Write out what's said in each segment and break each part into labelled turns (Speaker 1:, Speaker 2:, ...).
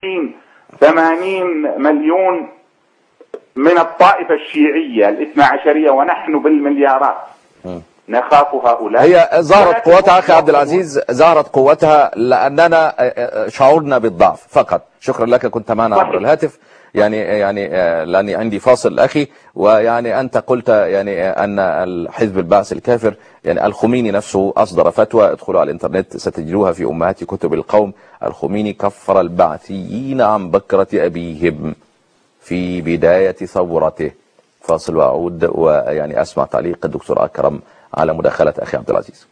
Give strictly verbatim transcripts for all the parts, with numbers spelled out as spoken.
Speaker 1: ثمانين مليون من الطائفة الشيعية الاثنى عشرية، ونحن بالمليارات نخاف هؤلاء.
Speaker 2: هي ظهرت قوتها أخي عبد العزيز، ظهرت قوتها لأننا شعورنا بالضعف فقط. شكرا لك، كنت معنا عبر الهاتف. يعني يعني لاني عندي فاصل اخي، ويعني انت قلت يعني ان الحزب البعث الكافر، يعني الخميني نفسه اصدر فتوى، ادخلوا على الانترنت ستجدوها في امهات كتب القوم. الخميني كفر البعثيين عن بكرة ابيهم في بداية ثورته. فاصل واعود ويعني اسمع تعليق الدكتور اكرم على مداخلة اخي عبد العزيز.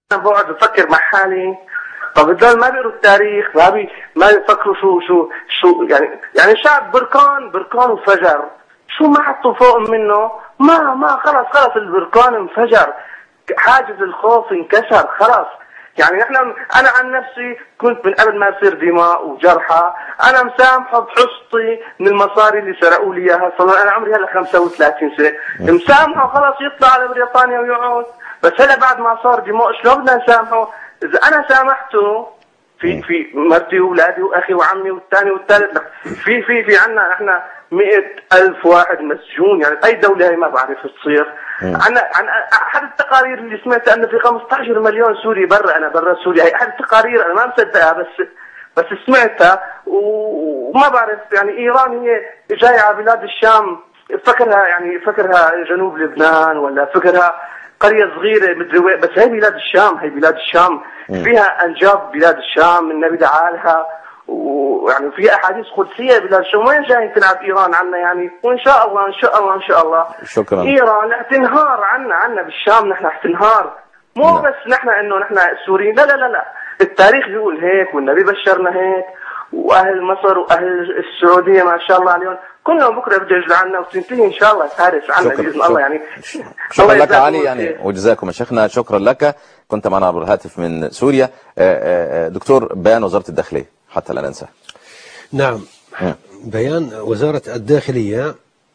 Speaker 3: بقعد بفكر مع حالي، طب هدول ما بيقروا التاريخ، ما بي ما بيفكروا شو شو شو يعني يعني شعب بركان بركان وفجر، شو ما حطوا فوق منه؟ ما ما خلص خلص البركان انفجر، حاجز الخوف انكسر خلص. يعني نحن انا عن نفسي كنت من قبل ما يصير دماء وجرحى انا مسامحه بحصتي من المصاري اللي سرقوا لي اياها، صار انا عمري هلا خمسة وثلاثين سنه، مسامحه خلص يطلع على بريطانيا ويقعد. بس هلا بعد ما صار دماء شلون بدنا نسامحه؟ اذا انا سامحته في في مرتي واولادي واخي وعمي والثاني والثالث، في في في عندنا نحن مئة ألف واحد مسجون، يعني أي دولة هي ما بعرف تصير. عن عن أحد التقارير اللي سمعتها أنه في خمسة عشر مليون سوري برا، أنا برا سوريا، هي أحد التقارير أنا ما مصدقها، بس بس سمعتها وما بعرف. يعني إيران هي جاية على بلاد الشام، فكرها يعني فكرها جنوب لبنان ولا فكرها قرية صغيرة مدري وين، بس هي بلاد الشام، هي بلاد الشام فيها أنجاب بلاد الشام، النبي دعا لها، ويعني في احاديث قدسيه بلاد الشام. وين جاي تلعب ايران عنا يعني؟ وان شاء الله ان شاء الله ان شاء الله
Speaker 2: شكرا.
Speaker 3: ايران رح تنهار عنا عنا بالشام، نحن رح تنهار، مو لا. بس نحن انه نحن السوريين، لا لا لا لا، التاريخ بيقول هيك والنبي بشرنا هيك، واهل مصر واهل السعوديه ما شاء الله عليهم كلهم بكره بده يجوا عنا وتنتهي ان شاء الله تاريخ عنا باذن الله. يعني
Speaker 2: شكرا لك علي يعني وجزاكم يا شيخنا، شكرا لك. كنت معنا عبر الهاتف من سوريا. دكتور، بيان وزاره الداخليه حتى لا ننسى.
Speaker 4: نعم، بيان وزارة الداخلية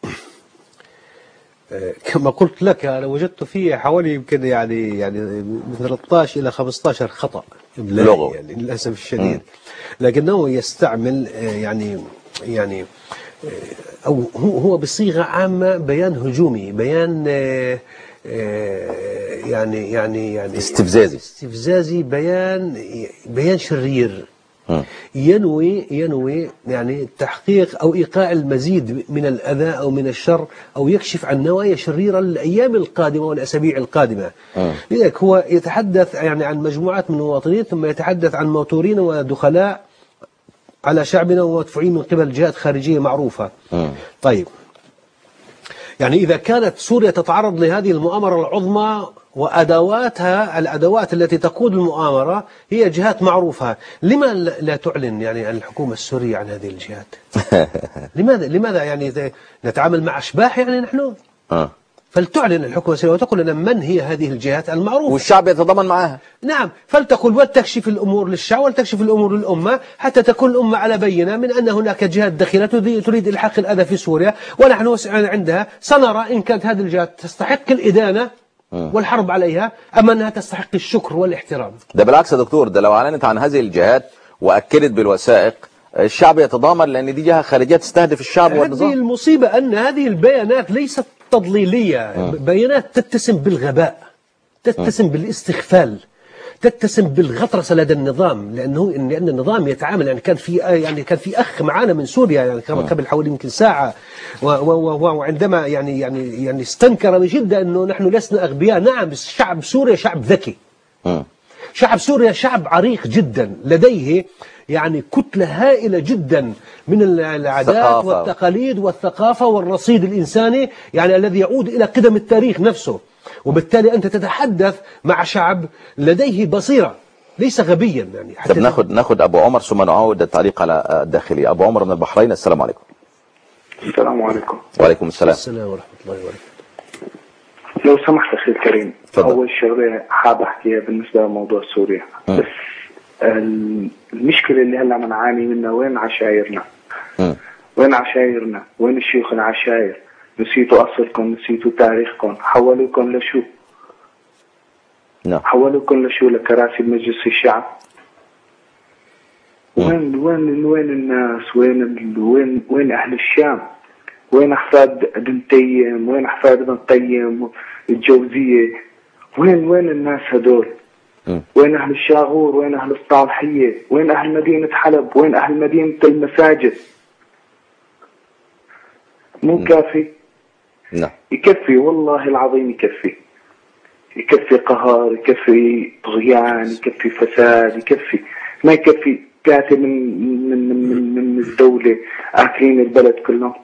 Speaker 4: كما قلت لك أنا وجدت فيه حوالي يمكن يعني يعني من ثلاثة عشر إلى خمسة عشر خطأ إملائي يعني للأسف الشديد، لكنه يستعمل يعني يعني أو هو هو بصيغة عامة بيان هجومي، بيان يعني يعني يعني
Speaker 2: استفزازي
Speaker 4: استفزازي بيان بيان شرير ينوي ينوي يعني تحقيق أو إيقاع المزيد من الأذى أو من الشر، أو يكشف عن نوايا شريرة للأيام القادمة والأسابيع القادمة. لذلك هو يتحدث يعني عن مجموعات من المواطنين، ثم يتحدث عن موتورين ودخلاء على شعبنا ومدفوعين من قبل جهات خارجية معروفة. طيب، يعني إذا كانت سوريا تتعرض لهذه المؤامرة العظمى وأدواتها، الأدوات التي تقود المؤامرة هي جهات معروفة، لما لا تعلن يعني الحكومة السورية عن هذه الجهات؟ لماذا لماذا يعني نتعامل مع أشباح يعني نحن؟
Speaker 2: آه.
Speaker 4: فلتعلن الحكومة السورية وتقول لنا من هي هذه الجهات المعروفة،
Speaker 2: والشعب يتضامن معها.
Speaker 4: نعم، فلتقل وتكشف الأمور للشعب وتكشف الأمور للأمة، حتى تكون الأمة على بينة من أن هناك جهات داخلية تريد إلحاق الأذى في سوريا، ونحن عندها سنرى إن كانت هذه الجهات تستحق الإدانة والحرب عليها أم أنها تستحق الشكر والاحترام.
Speaker 2: ده بالعكس يا دكتور، ده لو أعلنت عن هذه الجهات وأكدت بالوثائق الشعب يتضامن، لأن دي جهة خارجية تستهدف الشعب والنظام.
Speaker 4: هذه المصيبة أن هذه البيانات ليست تضليلية، بيانات تتسم بالغباء، تتسم بالاستغفال، تتسم بالغطرسة لدى النظام، لأنه لأن النظام يتعامل يعني كان في يعني كان في أخ معانا من سوريا يعني قبل حوالي يمكن ساعة، وعندما يعني يعني يعني استنكر بشدة أنه نحن لسنا أغبياء. نعم، بس شعب سوريا شعب ذكي، شعب سوريا شعب عريق جدا، لديه يعني كتلة هائلة جدا من العادات والتقاليد والثقافة والرصيد الإنساني يعني الذي يعود إلى قدم التاريخ نفسه، وبالتالي أنت تتحدث مع شعب لديه بصيرة ليس غبيا يعني.
Speaker 2: طب ناخد ناخد أبو عمر ثم نعود التعليق على الداخلي. أبو عمر من البحرين، السلام عليكم.
Speaker 1: السلام عليكم.
Speaker 2: وعليكم السلام.
Speaker 4: السلام ورحمة الله وبركاته.
Speaker 1: لو سمحت أخي الكريم،
Speaker 2: فضل.
Speaker 1: أول شغلة حاب أحكيها بالنسبة لموضوع سوريا، م. بس المشكلة اللي هلا بنعاني منها، وين عشايرنا؟ م. وين عشايرنا؟ وين الشيوخ العشاير؟ نسيتوا أصلكم، نسيتوا تاريخكم، حولوكم لشو؟
Speaker 2: نعم.
Speaker 1: حولوكم لشو؟ لكراسي بمجلس الشعب؟ م. وين وين وين الناس؟ وين ال... وين وين أهل الشام؟ وين أحفاد ابن تيم؟ وين أحفاد ابن قيم الجوزية؟ وين وين الناس هدول؟ م. وين أهل الشاغور؟ وين أهل الصالحية؟ وين أهل مدينة حلب؟ وين أهل مدينة المساجد؟ مو م. كافي؟
Speaker 2: لا.
Speaker 1: يكفي والله العظيم، يكفي يكفي قهر، يكفي طغيان، يكفي فساد، يكفي ما يكفي كافي من من من من الدولة آكلين البلد كلهم.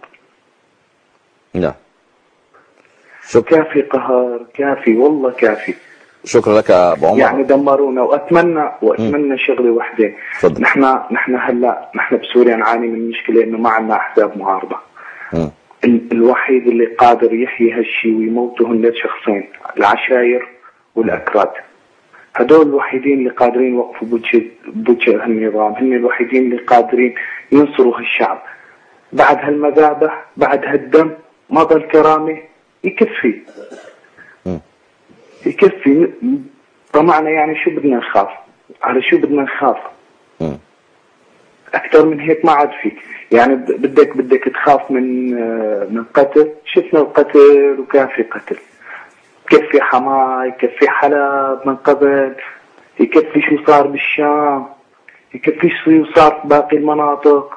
Speaker 2: نعم.
Speaker 1: كافي قهر، كافي والله كافي.
Speaker 2: شكرا لك يا ابو عمر.
Speaker 1: يعني دمرونا. واتمنى واتمنى شغله وحده، نحن نحن هلا نحن بسوريا نعاني من مشكله انه ما عندنا احزاب معارضه. م. الوحيد اللي قادر يحيي هالشيء ويموته هن شخصين، العشاير والاكراد. هدول الوحيدين اللي قادرين يوقفوا بوجه بوجه هالنظام، هن الوحيدين اللي قادرين ينصروا هالشعب. بعد هالمذابح، بعد هالدم، ما ضل كرامه. يكفي م. يكفي. طمعنا يعني شو بدنا نخاف؟ على شو بدنا نخاف؟ م. اكثر من هيك ما عاد في. يعني بدك بدك تخاف من من قتل. شفنا القتل وكافي قتل. يكفي حماة، يكفي حلب من قبل، يكفي شو صار بالشام، يكفي شو صار في باقي المناطق.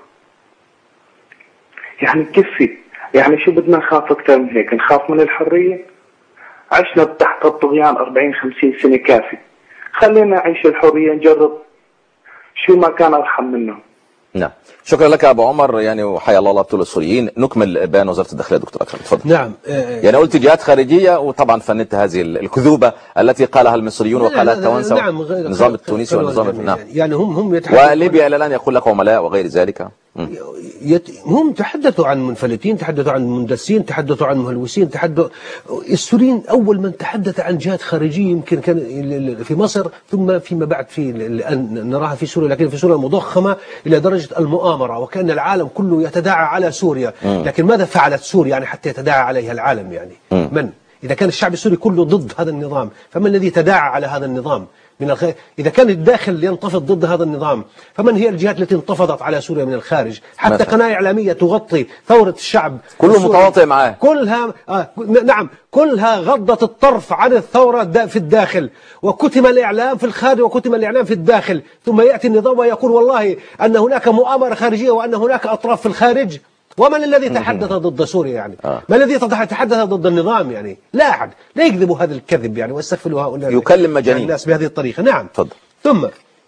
Speaker 1: يعني يكفي. يعني شو بدنا نخاف اكثر من هيك؟ نخاف من الحريه؟ عشنا تحت الطغيان أربعين خمسين سنه كافي. خلينا نعيش الحريه، نجرب شو ما كان ارحم منه.
Speaker 2: نعم، شكرا لك ابو عمر. يعني وحيا الله الابطال السوريين. نكمل بيان وزاره الداخليه دكتور اكرم، تفضل.
Speaker 4: نعم.
Speaker 2: يعني قلت جهات خارجيه، وطبعا فندت هذه الكذوبه التي قالها المصريون وقالها التوانسه.
Speaker 4: نعم،
Speaker 2: النظام التونسي والنظام
Speaker 4: نعم. يعني هم هم
Speaker 2: وليبيا الى الان يقول لك عملاء وغير ذلك.
Speaker 4: يت... هم تحدثوا عن منفلتين، تحدثوا عن مندسين، تحدثوا عن مهلوسين، تحدثوا السوريين. أول من تحدث عن جهات خارجية يمكن كان في مصر، ثم فيما بعد في الآن نراها في سوريا، لكن في سوريا مضخمة إلى درجة المؤامرة، وكأن العالم كله يتداعى على سوريا. لكن ماذا فعلت سوريا يعني حتى يتداعى عليها العالم؟ يعني من؟ إذا كان الشعب السوري كله ضد هذا النظام، فمن الذي تداعى على هذا النظام من الخارج؟ إذا كان الداخل ينتفض ضد هذا النظام، فمن هي الجهات التي انتفضت على سوريا من الخارج؟ حتى مثلا قناة إعلامية تغطي ثورة الشعب
Speaker 2: كله متواطئ معاه،
Speaker 4: كلها آه نعم كلها غضت الطرف عن الثورة في الداخل، وكتم الإعلام في الخارج وكتم الإعلام في الداخل. ثم يأتي النظام ويقول والله أن هناك مؤامرة خارجية وأن هناك أطراف في الخارج. ومن الذي تحدث ضد سوريا يعني؟ آه. من الذي تحدث ضد النظام يعني؟ لا أحد. لا يكذبوا هذا الكذب يعني، ويستغفلوا هؤلاء
Speaker 2: يكلم مجانين
Speaker 4: الناس بهذه الطريقة. نعم.
Speaker 2: تفضل.
Speaker 4: ثم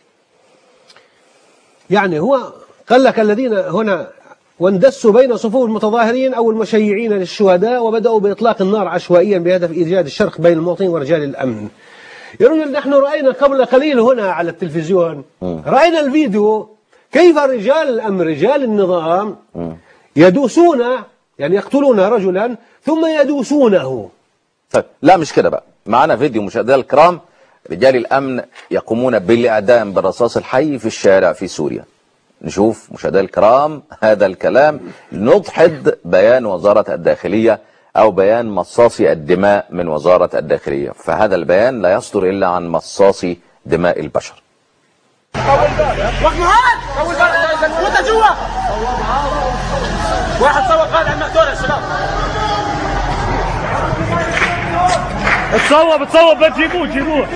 Speaker 4: يعني هو قال لك الذين هنا واندسوا بين صفوف المتظاهرين أو المشيعين للشهداء وبدأوا بإطلاق النار عشوائيا بهدف إيجاد الشرق بين المواطنين ورجال الأمن. يا رجل نحن رأينا قبل قليل هنا على التلفزيون م. رأينا الفيديو كيف رجال الأمن رجال النظام م. يدوسون، يعني يقتلون رجلا ثم يدوسونه.
Speaker 2: طيب لا مش كده بقى، معنا فيديو مشاهدينا الكرام، رجال الأمن يقومون بالإعدام بالرصاص الحي في الشارع في سوريا. نشوف مشاهدينا الكرام هذا الكلام، نضحد بيان وزارة الداخلية أو بيان مصاصي الدماء من وزارة الداخلية، فهذا البيان لا يصدر إلا عن مصاصي دماء البشر.
Speaker 5: وانت جوا واحد صور قاعد على المقدور يا شباب. تصوب تصوب بتجيبوه جيبوه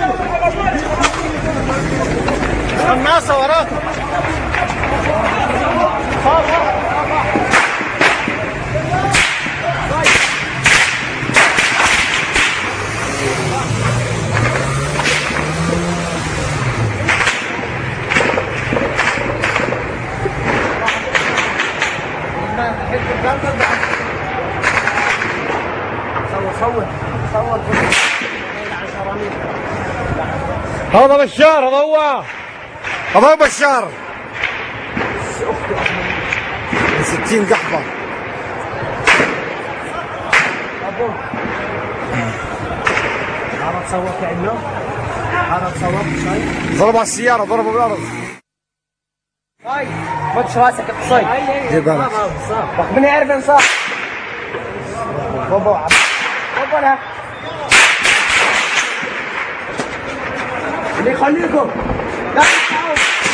Speaker 5: الناس وراك. صور صور هذا بشار، هذا هو هذا هو بشار ستين قحبة. هذا تصور كأنه هذا تصور شيء ضرب على السيارة، ضربه بالأرض. هاي فتش راسك اقصي جيبها من يعرف انصاف بابا بابا لا اللي يخليكم لا تسعوا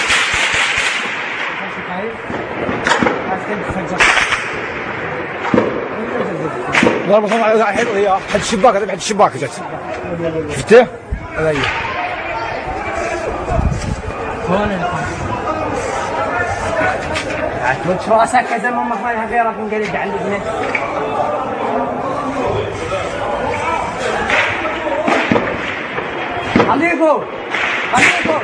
Speaker 5: ضربة صنع حلو هي حد الشباك، هذا حد الشباك جت شفته؟ ايوه هون فتش راسك كذا ما فيها غيرك انقلب على البنات. عليكم عليكم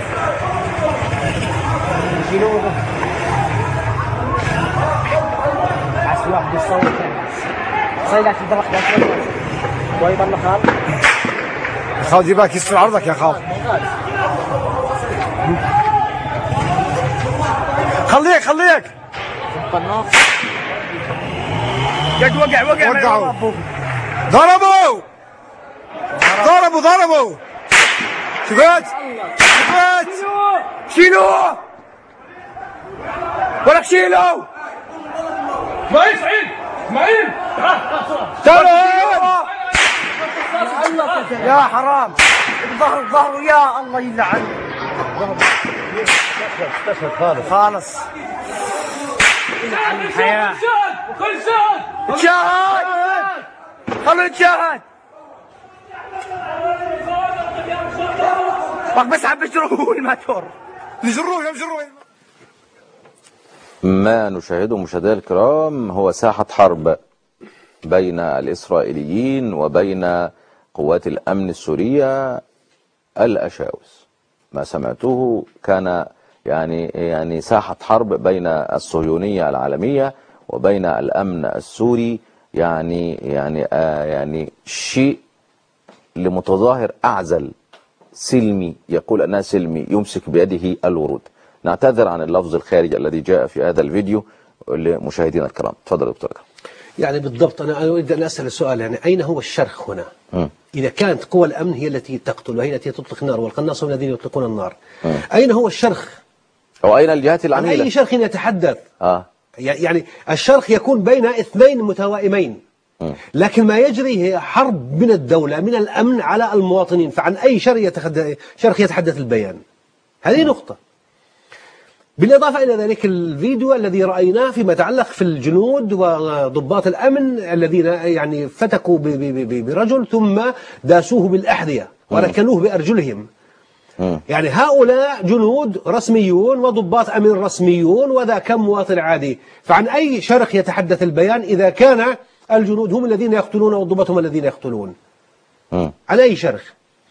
Speaker 5: شيلوه عسى واحد يصور ثاني صيلات الدرخ ده ويضل خال خالد جيبها كيس في عرضك يا خالد. خليك خليك وقع وقع وقعوا ضربوا ضربوا ضربوا شفت شفت شيلوه ولك شيلوا اسماعيل اسماعيل اسماعيل تعالوا يا حرام الظهر الظهر يا الله يلعن استشهد خالص خالص يلعن الحياة وكل شاهد شاهد خلوا نتشاهد بس بس عم بيجروه الماتور يجروه يجروه.
Speaker 2: ما نشاهده مشاهدينا الكرام هو ساحة حرب بين الإسرائيليين وبين قوات الأمن السورية الأشاوس. ما سمعته كان يعني يعني ساحة حرب بين الصهيونية العالمية وبين الأمن السوري، يعني يعني آه يعني شيء لمتظاهر أعزل سلمي يقول أنها سلمي يمسك بيده الورود. نعتذر عن اللفظ الخارج الذي جاء في هذا الفيديو لمشاهدينا الكرام. تفضل دكتور أكرم.
Speaker 4: يعني بالضبط أنا أريد أن أسأل السؤال، يعني أين هو الشرخ هنا؟ م. إذا كانت قوى الأمن هي التي تقتل وهي التي تطلق النار والقناص هم الذين يطلقون النار، م. أين هو الشرخ؟
Speaker 2: أو أين الجهات العميلة؟
Speaker 4: عن أي شرخ يتحدث؟
Speaker 2: آه.
Speaker 4: يعني الشرخ يكون بين اثنين متوائمين، م. لكن ما يجري هي حرب من الدولة من الأمن على المواطنين، فعن أي شرخ يتحدث البيان؟ هذه م. نقطة. بالإضافة إلى ذلك الفيديو الذي رأيناه فيما يتعلق في الجنود وضباط الأمن الذين يعني فتكوا برجل ثم داسوه بالأحذية وركنوه بأرجلهم. يعني هؤلاء جنود رسميون وضباط أمن رسميون وذا كم مواطن عادي، فعن أي شرخ يتحدث البيان إذا كان الجنود هم الذين يقتلون والضباط هم الذين يقتلون؟ عن أي شرخ؟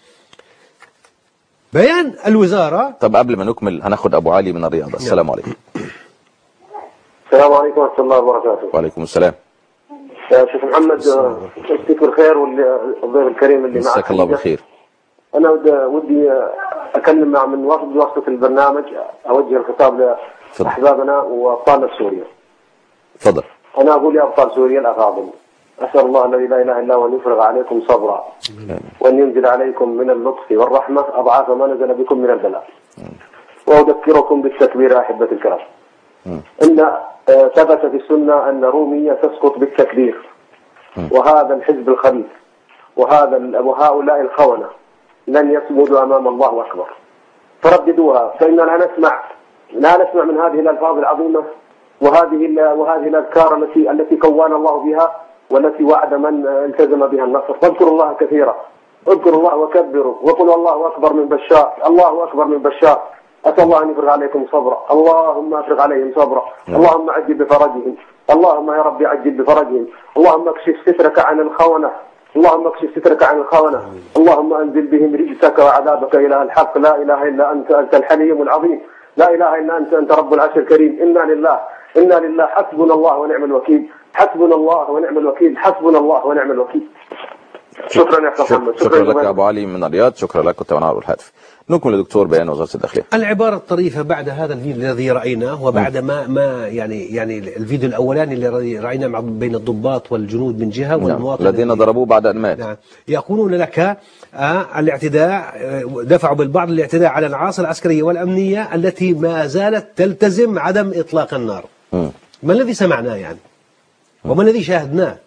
Speaker 4: بيان الوزارة.
Speaker 2: طب قبل ما نكمل هناخد أبو علي من الرياض. السلام عليكم.
Speaker 6: السلام عليكم ورحمة الله وبركاته.
Speaker 2: وعليكم السلام.
Speaker 6: يا شيخ محمد يجزيك بالخير والضيف الكريم اللي معك.
Speaker 2: جزاك الله بالخير.
Speaker 6: أنا ودي أكلم مع من وسط البرنامج، أوجه الخطاب لأحبابنا وأبطالنا السوريين.
Speaker 2: تفضل.
Speaker 6: أنا أقول يا أبطال سوريا الأفاضل، أسأل الله الذي لا إله إلا هو أن يفرغ عليكم صبرا وأن ينزل عليكم من اللطف والرحمة أضعاف ما نزل بكم من البلاء. وأذكركم بالتكبير يا أحبة الكرام. إن ثبت في السنة أن رومية تسقط بالتكبير، وهذا الحزب الخبيث وهذا وهؤلاء الخونة لن يصمدوا أمام الله أكبر. فرددوها، فإننا لا نسمع لا نسمع من هذه الألفاظ العظيمة وهذه وهذه الأذكار التي التي كوانا الله بها والتي وعد من التزم بها النصر. فاذكروا الله كثيرا، اذكروا الله وكبروا وقولوا الله أكبر من بشار، الله أكبر من بشار. أسأل الله أن يفرغ عليكم صبرا، اللهم أفرغ عليهم صبرا، اللهم عجل بفرجهم، اللهم يا رب عجل بفرجهم، اللهم اكشف سترك عن الخونة، اللهم اكشف سترك عن الخونة، اللهم أنزل بهم رجسك وعذابك إله الحق، لا إله إلا أنت، أنت الحليم العظيم، لا إله إلا أنت، أنت رب العرش الكريم. إنا لله إنا لله حسبنا الله ونعم الوكيل، حسبنا الله ونعم الوكيل، حسبنا الله ونعم الوكيل. شكرا يا أخي محمد.
Speaker 2: شكرا, شكرا لك يا أبو علي من الرياض. شكرا لك. كنت معنا على الهاتف. نكمل يا دكتور بيان وزارة الداخلية.
Speaker 4: العبارة الطريفة بعد هذا الفيديو الذي رأيناه وبعد ما ما يعني يعني الفيديو الأولاني اللي رأيناه بين الضباط والجنود من جهة والمواطن
Speaker 2: نعم. الذين ضربوه بعد أن مات.
Speaker 4: نعم. يقولون لك آه الاعتداء دفعوا بالبعض الاعتداء على العناصر العسكرية والأمنية التي ما زالت تلتزم عدم إطلاق النار. م. ما الذي سمعناه يعني؟ وما الذي شاهدناه؟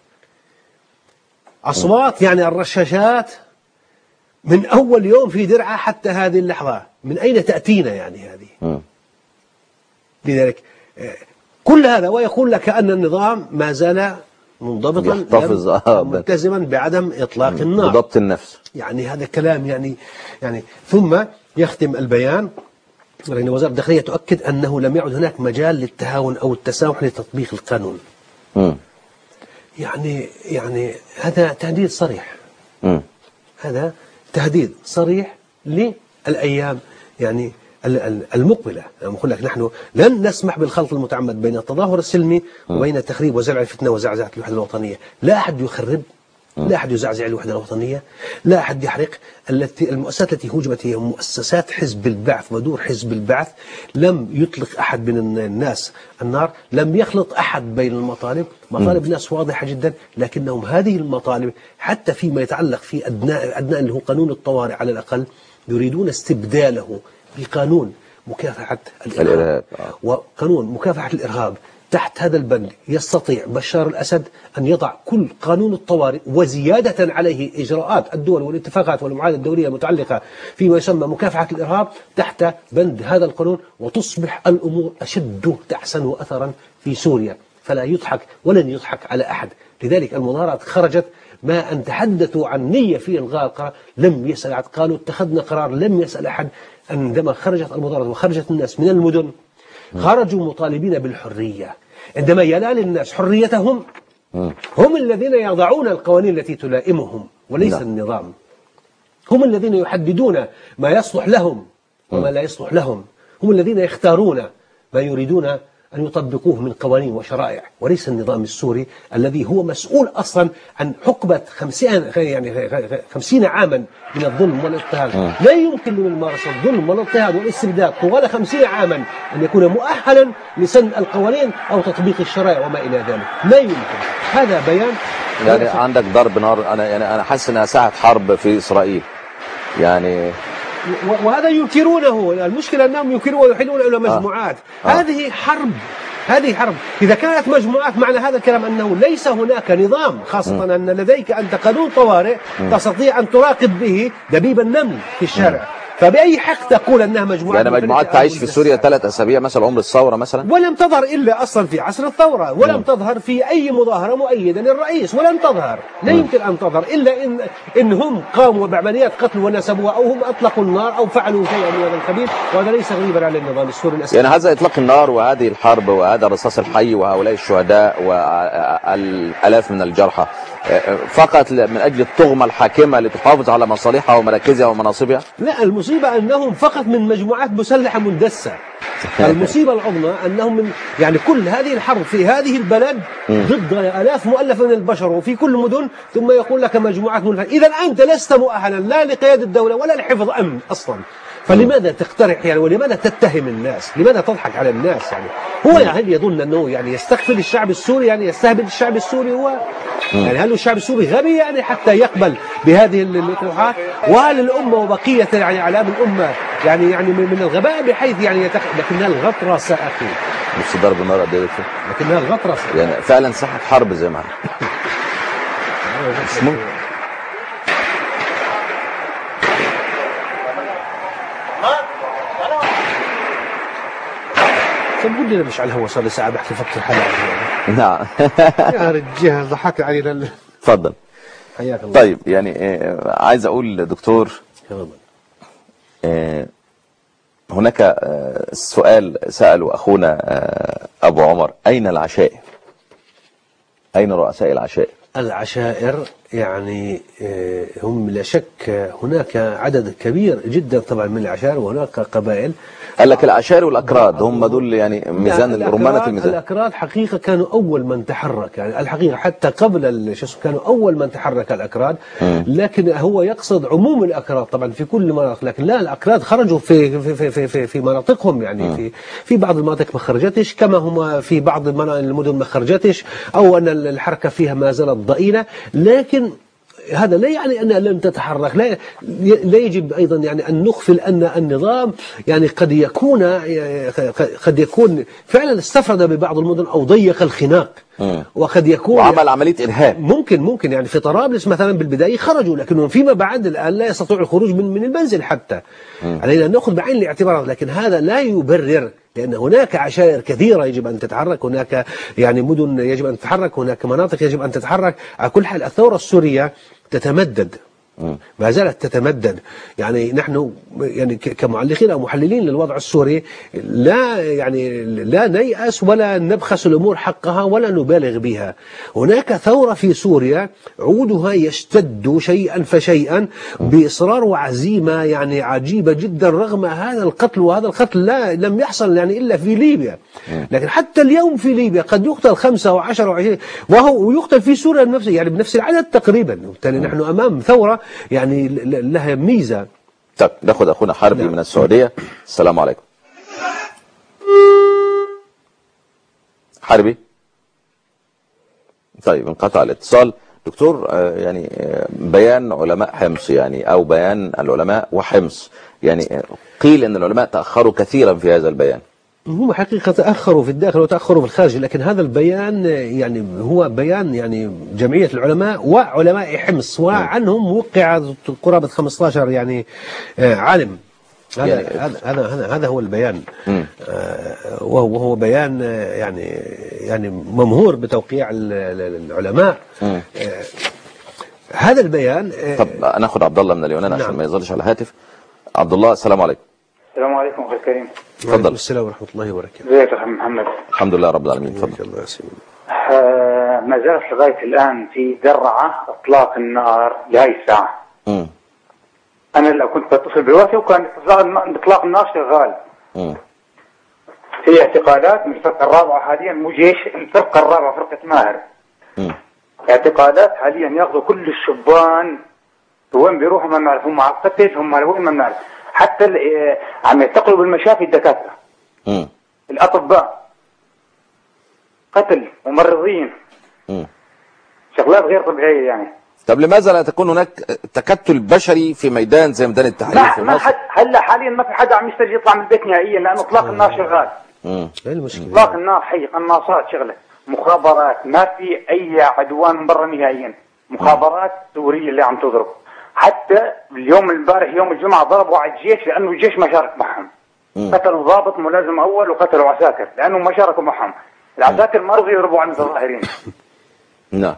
Speaker 4: أصوات يعني الرشاشات من أول يوم في درعا حتى هذه اللحظة، من أين تأتينا يعني هذه؟ م. لذلك كل هذا ويقول لك أن النظام ما زال منضبطا ملتزما بعدم إطلاق م. النار،
Speaker 2: بضبط النفس.
Speaker 4: يعني هذا كلام يعني يعني ثم يختم البيان لأن وزارة الداخلية تؤكد أنه لم يعد هناك مجال للتهاون أو التسامح لتطبيق القانون. م. يعني يعني هذا تهديد صريح. م. هذا تهديد صريح للأيام يعني المقبلة. يعني أقول لك نحن لن نسمح بالخلط المتعمد بين التظاهر السلمي وبين التخريب وزرع الفتنة وزعزعة الوحدة الوطنية. لا أحد يخرب لا أحد يزعزع الوحدة الوطنية، لا أحد يحرق. التي المؤسسات التي هجمت هي مؤسسات حزب البعث ودور حزب البعث. لم يطلق أحد من الناس النار، لم يخلط أحد بين المطالب. مطالب الناس واضحة جدا، لكنهم هذه المطالب حتى فيما يتعلق في أدناء أدناء اللي هو قانون الطوارئ على الأقل يريدون استبداله بقانون مكافحة الإرهاب. وقانون مكافحة الإرهاب تحت هذا البند يستطيع بشار الأسد أن يضع كل قانون الطوارئ وزيادة عليه إجراءات الدول والاتفاقات والمعاهدات الدولية المتعلقة فيما يسمى مكافحة الإرهاب تحت بند هذا القانون، وتصبح الأمور أشد تحسن أثرا في سوريا. فلا يضحك ولن يضحك على أحد. لذلك المظاهرات خرجت ما أن تحدثوا عن نية في إلغاء القرار لم يسأل أحد، قالوا اتخذنا قرار لم يسأل أحد. عندما خرجت المظاهرات وخرجت الناس من المدن خرجوا مطالبين بالحرية. عندما ينال الناس حريتهم هم الذين يضعون القوانين التي تلائمهم وليس لا. النظام. هم الذين يحددون ما يصلح لهم وما لا يصلح لهم. هم الذين يختارون ما يريدون أن يطبقوه من قوانين وشرائع، وليس النظام السوري الذي هو مسؤول أصلا عن حقبة خمسين يعني خمسين عاما من الظلم والاضطهاد. لا يمكن لممارسة الظلم والاضطهاد والاستبداد طوال خمسين عاما أن يكون مؤهلا لسن القوانين أو تطبيق الشرائع وما إلى ذلك. لا يمكن. هذا بيان.
Speaker 2: يعني عندك ضرب نار. أنا يعني أنا حاسس أنها ساعة حرب في إسرائيل يعني.
Speaker 4: وهذا ينكرونه. المشكلة أنهم ينكرون ويحيلون إلى مجموعات. آه. آه. هذه حرب. هذه حرب. إذا كانت مجموعات معنى هذا الكلام أنه ليس هناك نظام، خاصة م. أن لديك أنت قانون طوارئ م. تستطيع أن تراقب به دبيب النمل في الشارع. م. فبأي حق تقول أنها مجموعات؟
Speaker 2: يعني مجموعات تعيش في سوريا ثلاث أسابيع مثلا عمر الثورة مثلا،
Speaker 4: ولم تظهر إلا أصلا في عصر الثورة، ولم م. تظهر في أي مظاهرة مؤيدة للرئيس، ولم تظهر. لا يمكن أن تظهر إلا إن إن هم قاموا بعمليات قتل ونسبوها أو هم أطلقوا النار أو فعلوا شيئا من هذا القبيل، وهذا ليس غريبا على النظام السوري الأساسي.
Speaker 2: يعني هذا إطلاق النار وهذه الحرب وهذا الرصاص الحي وهؤلاء الشهداء والآلاف من الجرحى فقط من أجل الطغمة الحاكمة لتحافظ على مصالحها ومراكزها ومناصبها؟
Speaker 4: لا، المصيبة أنهم فقط من مجموعات مسلحة مندسة. المصيبة العظمى أنهم من يعني كل هذه الحرب في هذه البلد ضد آلاف مؤلفة من البشر وفي كل مدن، ثم يقول لك مجموعات مؤلفة. إذا أنت لست مؤهلا لا لقيادة الدولة ولا لحفظ أمن أصلا. فلماذا تقترح يعني ولماذا تتهم الناس؟ لماذا تضحك على الناس؟ يعني هو يعني يظن أنه يعني يستغفل الشعب السوري، يعني يستهبل الشعب السوري هو يعني هل الشعب السوري غبي يعني حتى يقبل بهذه الإطروحات؟ وهل الأمة وبقية يعني علام الأمة يعني يعني من الغباء بحيث يعني يتخ... لكنها الغطرسة أخي.
Speaker 2: مش ضرب النار قد ايه؟
Speaker 4: لكنها الغطرسة
Speaker 2: يعني فعلا ساحة حرب زي ما مش ممكن.
Speaker 4: طب قول لنا مش على الهوا صار لي ساعة بحكي فك الحلقة.
Speaker 2: نعم
Speaker 4: يا رجال ضحك علينا.
Speaker 2: تفضل.
Speaker 4: حياك الله.
Speaker 2: طيب يعني آه عايز أقول دكتور آه هناك آه سؤال سأله أخونا آه أبو عمر: أين العشائر؟ أين رؤساء العشائر؟
Speaker 4: العشائر يعني هم لا شك هناك عدد كبير جدا طبعا من العشائر، وهناك قبائل.
Speaker 2: قال لك العشائر والأكراد هم دول يعني ميزان الرمانة الميزان.
Speaker 4: الأكراد حقيقة كانوا أول من تحرك، يعني الحقيقة حتى قبل كانوا أول من تحرك الأكراد، لكن هو يقصد عموم الأكراد طبعا في كل مناطق، لكن لا، الأكراد خرجوا في في في في, في, في مناطقهم، يعني في في بعض المناطق ما خرجتش، كما هم في بعض المدن ما خرجتش، أو أن الحركة فيها ما زالت ضئيلة. لكن هذا لا يعني أنها لم تتحرك. لا لا يجب أيضا يعني أن نغفل أن النظام يعني قد يكون قد يكون فعلا استفرد ببعض المدن أو ضيق الخناق، وقد يكون
Speaker 2: وعمل عملية إرهاب.
Speaker 4: ممكن ممكن يعني في طرابلس مثلا بالبداية خرجوا، لكنهم فيما بعد الآن لا يستطيعوا الخروج من من المنزل حتى. م. علينا أن نأخذ بعين الاعتبار، لكن هذا لا يبرر، لأن هناك عشائر كثيرة يجب أن تتحرك، هناك يعني مدن يجب أن تتحرك، هناك مناطق يجب أن تتحرك. على كل حال الثورة السورية تتمدد ما زالت تتمدد. يعني نحن يعني كمعلقين أو محللين للوضع السوري لا يعني لا نيأس ولا نبخس الأمور حقها ولا نبالغ بها. هناك ثورة في سوريا عودها يشتد شيئا فشيئا بإصرار وعزيمة يعني عجيبة جدا، رغم هذا القتل، وهذا القتل لا لم يحصل يعني إلا في ليبيا، لكن حتى اليوم في ليبيا قد يقتل خمسة وعشرة وعشرين، وهو يقتل في سوريا بنفس يعني بنفس العدد تقريبا. وبالتالي نحن أمام ثورة يعني لها ميزة.
Speaker 2: طب ناخد أخونا حربي نعم. من السعودية. السلام عليكم. حربي. طيب انقطع الاتصال. دكتور يعني بيان علماء حمص يعني أو بيان العلماء وحمص، يعني قيل أن العلماء تأخروا كثيرا في هذا البيان.
Speaker 4: هم حقيقة تأخروا في الداخل وتأخروا في الخارج، لكن هذا البيان يعني هو بيان يعني جمعية العلماء وعلماء حمص، وعنهم وقع قرابة خمسة عشر يعني عالم. هذا يعني هذا هذا هذا هو البيان، آه وهو بيان يعني يعني ممهور بتوقيع العلماء. آه هذا البيان. آه
Speaker 2: طب ناخد عبد الله من اليونان نعم. عشان ما يظلش على الهاتف. عبد الله السلام عليكم.
Speaker 7: السلام عليكم اخي الكريم.
Speaker 2: تفضل.
Speaker 4: السلام ورحمة الله وبركاته.
Speaker 7: ازيك يا اخي محمد؟
Speaker 2: الحمد لله رب العالمين. تفضل.
Speaker 4: الله يسلمك.
Speaker 7: آه ما زالت لغاية الآن في درعة اطلاق النار لهي الساعة.
Speaker 2: امم
Speaker 7: انا لو كنت بتصل بالواتي وكان اطلاق النار شغال.
Speaker 2: امم
Speaker 7: في اعتقالات من الفرقة الرابعة حاليا، مو جيش، الفرقة الرابعة فرقة ماهر.
Speaker 2: امم
Speaker 7: اعتقالات حاليا ياخذوا كل الشبان وين بيروحوا ما نعرف، هم على القتل هم على وين ما نعرف، حتى عم يعتقلوا بالمشافي الدكاترة.
Speaker 2: امم
Speaker 7: الأطباء قتل ممرضين.
Speaker 2: امم
Speaker 7: شغلات غير طبيعية يعني.
Speaker 2: طب لماذا لا تكون هناك تكتل بشري في ميدان زي ميدان التحرير في
Speaker 7: ما
Speaker 2: مصر؟
Speaker 7: حد هلا حاليا ما في حدا عم يستجي يطلع من البيت نهائيا، لأنه إطلاق النار شغال.
Speaker 2: امم
Speaker 4: ايه المشكلة؟
Speaker 7: إطلاق النار حي، قناصات شغلة، مخابرات، ما في أي عدوان من برا نهائيا، مخابرات سورية اللي عم تضرب. حتى اليوم البارح يوم الجمعة ضربوا على الجيش لأنه الجيش ما شارك معهم.
Speaker 2: مم.
Speaker 7: قتلوا ضابط ملازم أول وقتلوا عساكر لأنه ما شاركوا معهم. العساكر ما رضوا يضربوا عن الظاهرين.
Speaker 2: نعم.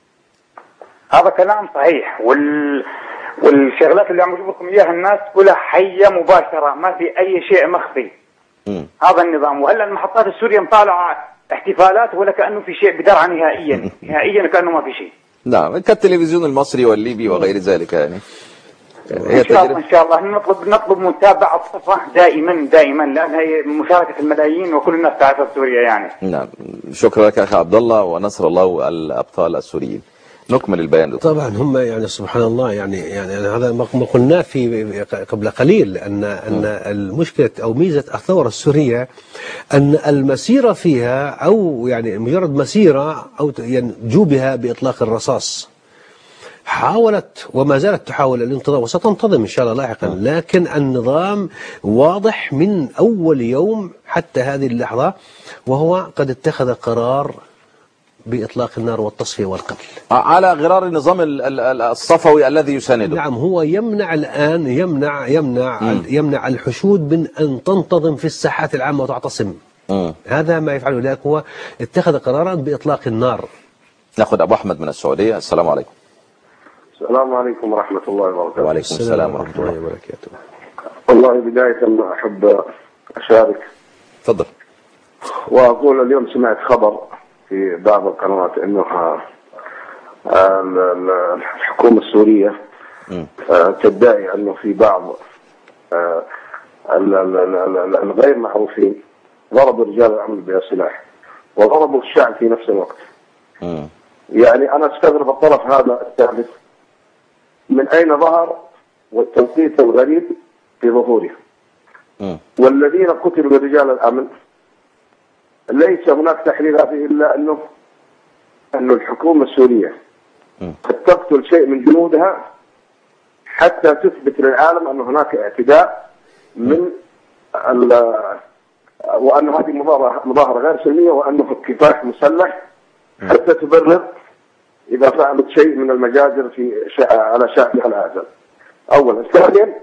Speaker 7: هذا كلام صحيح. وال والشغلات اللي عم يجيب لكم اياها الناس كلها حيه مباشره، ما في اي شيء مخفي.
Speaker 2: مم.
Speaker 7: هذا النظام. وهلا المحطات السوريه مطالعه احتفالات ولا كانه في شيء بدرعه نهائيا، نهائيا كانه ما في شيء.
Speaker 2: نعم، كالتلفزيون المصري والليبي وغير ذلك يعني.
Speaker 7: هي ان شاء الله ان شاء الله نطلب نطلب متابعه الصفه دائما دائما، لان هي مشاركه الملايين وكل الناس تعرف سوريا يعني.
Speaker 2: نعم، شكرا لك اخي عبد الله ونصر الله الابطال السوريين. نكمل البيان.
Speaker 4: طبعا هم يعني سبحان الله يعني يعني هذا ما قلناه في قبل قليل، ان ان المشكله او ميزه الثوره السوريه ان المسيره فيها او يعني مجرد مسيره او ينجو بها باطلاق الرصاص. حاولت وما زالت تحاول الانتظام وستنتظم ان شاء الله لاحقا، لكن النظام واضح من اول يوم حتى هذه اللحظه، وهو قد اتخذ قرار بإطلاق النار والتصفية والقتل
Speaker 2: على غرار النظام الصفوي الذي يسانده.
Speaker 4: نعم، هو يمنع الآن يمنع يمنع م. يمنع الحشود من أن تنتظم في الساحات العامة وتعتصم. م. هذا ما يفعله، لذلك هو اتخذ قرارا بإطلاق النار.
Speaker 2: نأخذ أبو أحمد من السعودية. السلام عليكم.
Speaker 6: السلام عليكم ورحمة الله وبركاته.
Speaker 2: وعليكم السلام ورحمة الله
Speaker 4: وبركاته.
Speaker 6: والله بداية أحب أشارك.
Speaker 2: تفضل.
Speaker 6: وأقول اليوم سمعت خبر في بعض القنوات انه الحكومة السورية تدعي انه في بعض الغير معروفين ضربوا رجال الامن بسلاح وضربوا الشعب في نفس الوقت. يعني انا استغرب الطرف هذا الثالث من اين ظهر والتوقيت الغريب في ظهوره. والذين قتلوا من رجال الامن ليس هناك تحليل فيه إلا أنه أنه الحكومة السورية قد تقتل شيء من جنودها حتى تثبت للعالم أن هناك اعتداء من وأن هذه مظاهرة مظاهرة غير سلمية وأنه كفاح مسلح حتى تبرر إذا فعلت شيء من المجازر في على شعبها العازل. أولا. ثانيا،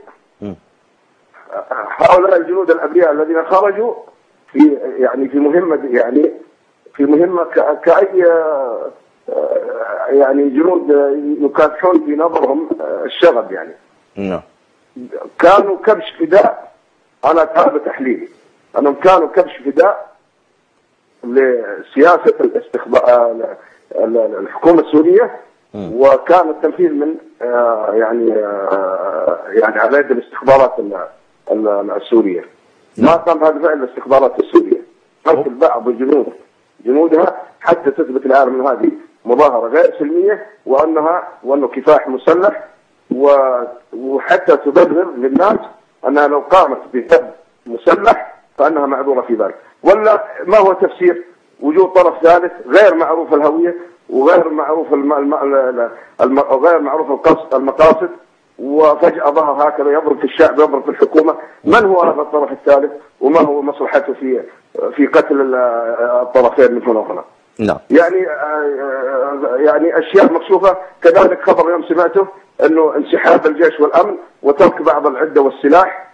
Speaker 6: هؤلاء الجنود الأبرياء الذين خرجوا في يعني في مهمة يعني في مهمة كأي يعني جنود يكافحون في نظرهم الشغب يعني.
Speaker 2: نعم.
Speaker 6: كانوا كبش فداء، أنا هذا تحليلي، أنهم كانوا كبش فداء لسياسة الاستخبار الحكومة السورية، وكان التنفيذ من يعني يعني على يد الاستخبارات السورية. ما قام هذا فعل الاستخبارات السورية، قتل بعض الجنود جنودها حتى تثبت العالم ان هذه مظاهرة غير سلمية، وانها وانه كفاح مسلح، وحتى تبرر للناس انها لو قامت بسب مسلح فانها معذورة في ذلك. ولا ما هو تفسير وجود طرف ثالث غير معروف الهوية وغير معروف الم... الم... الم... غير معروف القصد المقاصد، وفجأة ظهر هكذا يضرب في الشعب يضرب في الحكومة؟ من هو هذا الطرف الثالث وما هو مصلحته في في قتل الطرفين من هنا وهنا؟
Speaker 2: نعم.
Speaker 6: يعني يعني اشياء مكشوفة. كذلك خبر يوم سمعته انه انسحاب الجيش والامن وترك بعض العدة والسلاح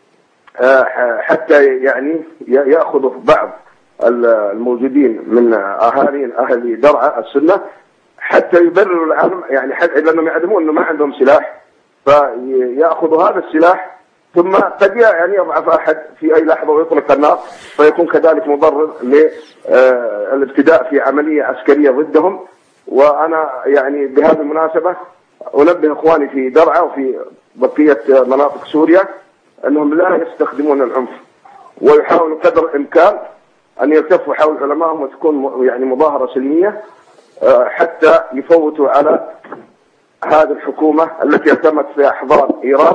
Speaker 6: حتى يعني ياخذوا بعض الموجودين من اهالي اهل درعا السنة حتى يبرروا العالم، يعني حتى لانهم يعلمون انه ما عندهم سلاح فياخذوا هذا السلاح، ثم قد يعني يضعف احد في اي لحظه ويطلق النار فيكون كذلك مبرر للابتداء في عمليه عسكريه ضدهم. وانا يعني بهذه المناسبه انبه اخواني في درعا وفي بقيه مناطق سوريا انهم لا يستخدمون العنف، ويحاولوا قدر الامكان ان يلتفوا حول علمائهم وتكون يعني مظاهره سلميه حتى يفوتوا على هذه الحكومة التي اعتمت في أحضان إيران